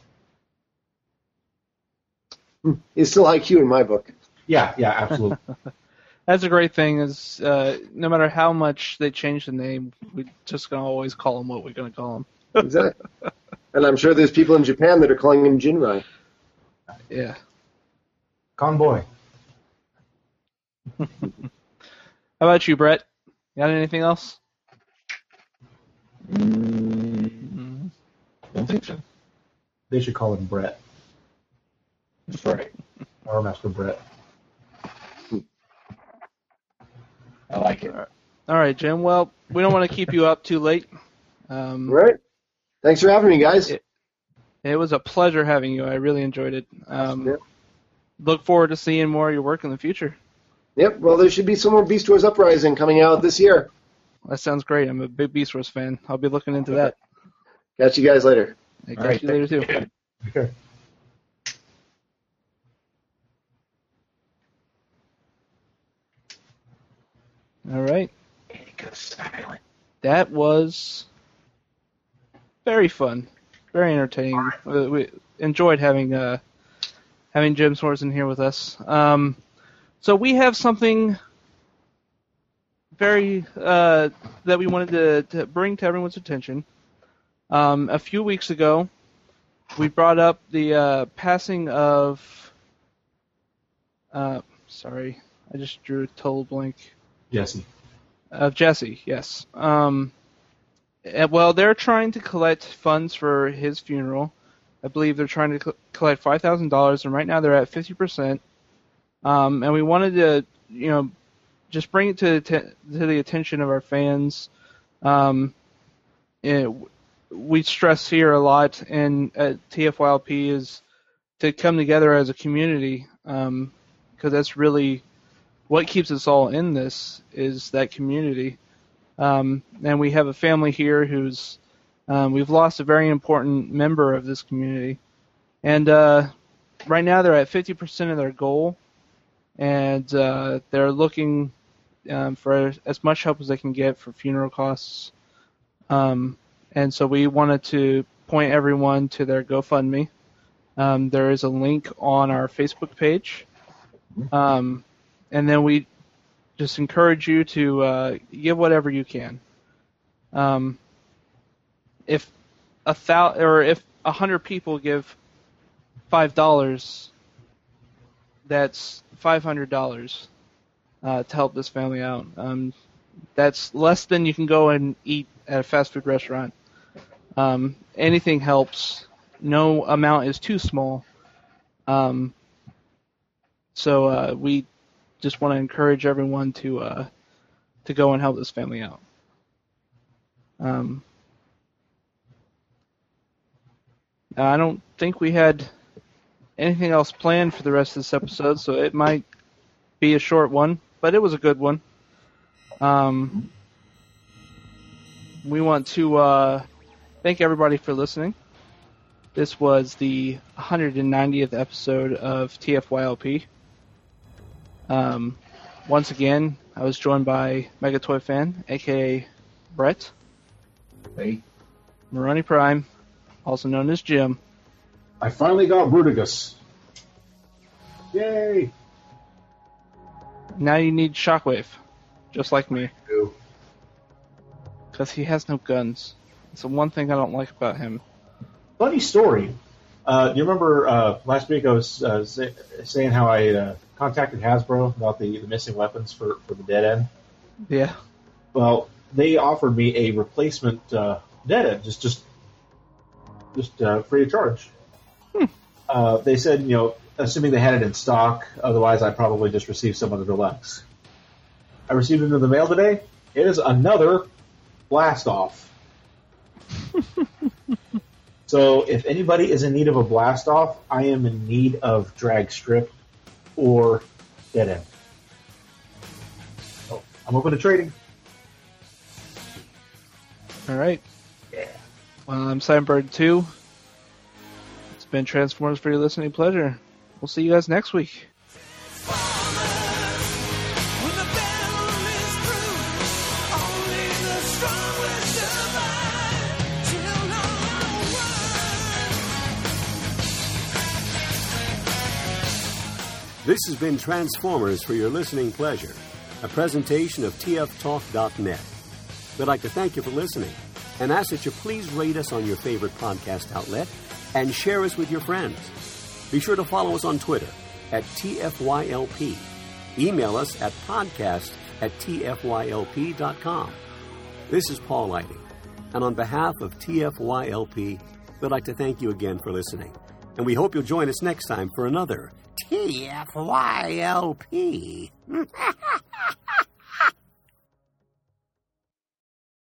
He's still high Q in my book. Yeah, yeah, absolutely. That's a great thing. Is uh, no matter how much they change the name, we're just gonna always call him what we're gonna call him. Exactly. And I'm sure there's people in Japan that are calling him Jinrai. Yeah. Convoy. How about you, Brett? Got anything else? Mm, don't think so. They should call him Brett. That's right. Power Master Brett. I like it. All right, Jim. Well, we don't want to keep you up too late. Um, Right? Thanks for having me, guys. It, it was a pleasure having you. I really enjoyed it. Um, Yep. Look forward to seeing more of your work in the future. Yep. Well, there should be some more Beast Wars Uprising coming out this year. That sounds great. I'm a big Beast Wars fan. I'll be looking into that. Catch you guys later. I'll All catch right, you later, too. thank you. Okay. All right. It goes silent. That was very fun, very entertaining. We, we enjoyed having uh, having Jim Swords here with us. Um, so we have something very uh, that we wanted to, to bring to everyone's attention. Um, a few weeks ago, we brought up the uh, passing of. Uh, sorry, I just drew a total blank. Jesse. Of Jesse, yes. Um, eh, well, they're trying to collect funds for his funeral. I believe they're trying to co- collect five thousand dollars, and right now they're at fifty percent. Um, and we wanted to, you know, just bring it to to, to the attention of our fans. Um, it, we stress here a lot, and at T F Y L P is to come together as a community, um, because that's really what keeps us all in this is that community. Um, and we have a family here who's, um, we've lost a very important member of this community. And uh, right now they're at fifty percent of their goal, and uh, they're looking um, for as much help as they can get for funeral costs. Um, and so we wanted to point everyone to their GoFundMe. Um, there is a link on our Facebook page. Um, And then we just encourage you to uh, give whatever you can. Um, if a thou or if a hundred people give five dollars, that's five hundred dollars uh, to help this family out. Um, that's less than you can go and eat at a fast food restaurant. Um, anything helps. No amount is too small. Um, so uh, we just want to encourage everyone to uh, to go and help this family out. Um, I don't think we had anything else planned for the rest of this episode, so it might be a short one, but it was a good one. Um, we want to uh, thank everybody for listening. This was the one hundred ninetieth episode of T F Y L P. Um, once again, I was joined by Megatoy Fan, aka Brett. Hey. Maroni Prime, also known as Jim. I finally got Bruticus. Yay! Now you need Shockwave, just like me. Ew. Because he has no guns. It's the one thing I don't like about him. Funny story. Uh, do you remember uh, last week I was uh, say, saying how I uh, contacted Hasbro about the, the missing weapons for, for the Dead End? Yeah. Well, they offered me a replacement uh, Dead End, just just just uh, free of charge. Hmm. Uh, they said, you know, assuming they had it in stock, otherwise I'd probably just receive some of the deluxe. I received it in the mail today. It is another blast off. So if anybody is in need of a blast off, I am in need of drag strip or Dead End. So I'm open to trading. All right. Yeah. Well, I'm Cyberberg two. It's been Transformers for your listening pleasure. We'll see you guys next week. When the battle is through, only the strong will survive. Till all one. This has been Transformers for your listening pleasure, a presentation of T F talk dot net. We'd like to thank you for listening and ask that you please rate us on your favorite podcast outlet and share us with your friends. Be sure to follow us on Twitter at T F Y L P. Email us at podcast at T F Y L P dot com. This is Paul Lighting, and on behalf of T F Y L P, we'd like to thank you again for listening, and we hope you'll join us next time for another T F Y L P.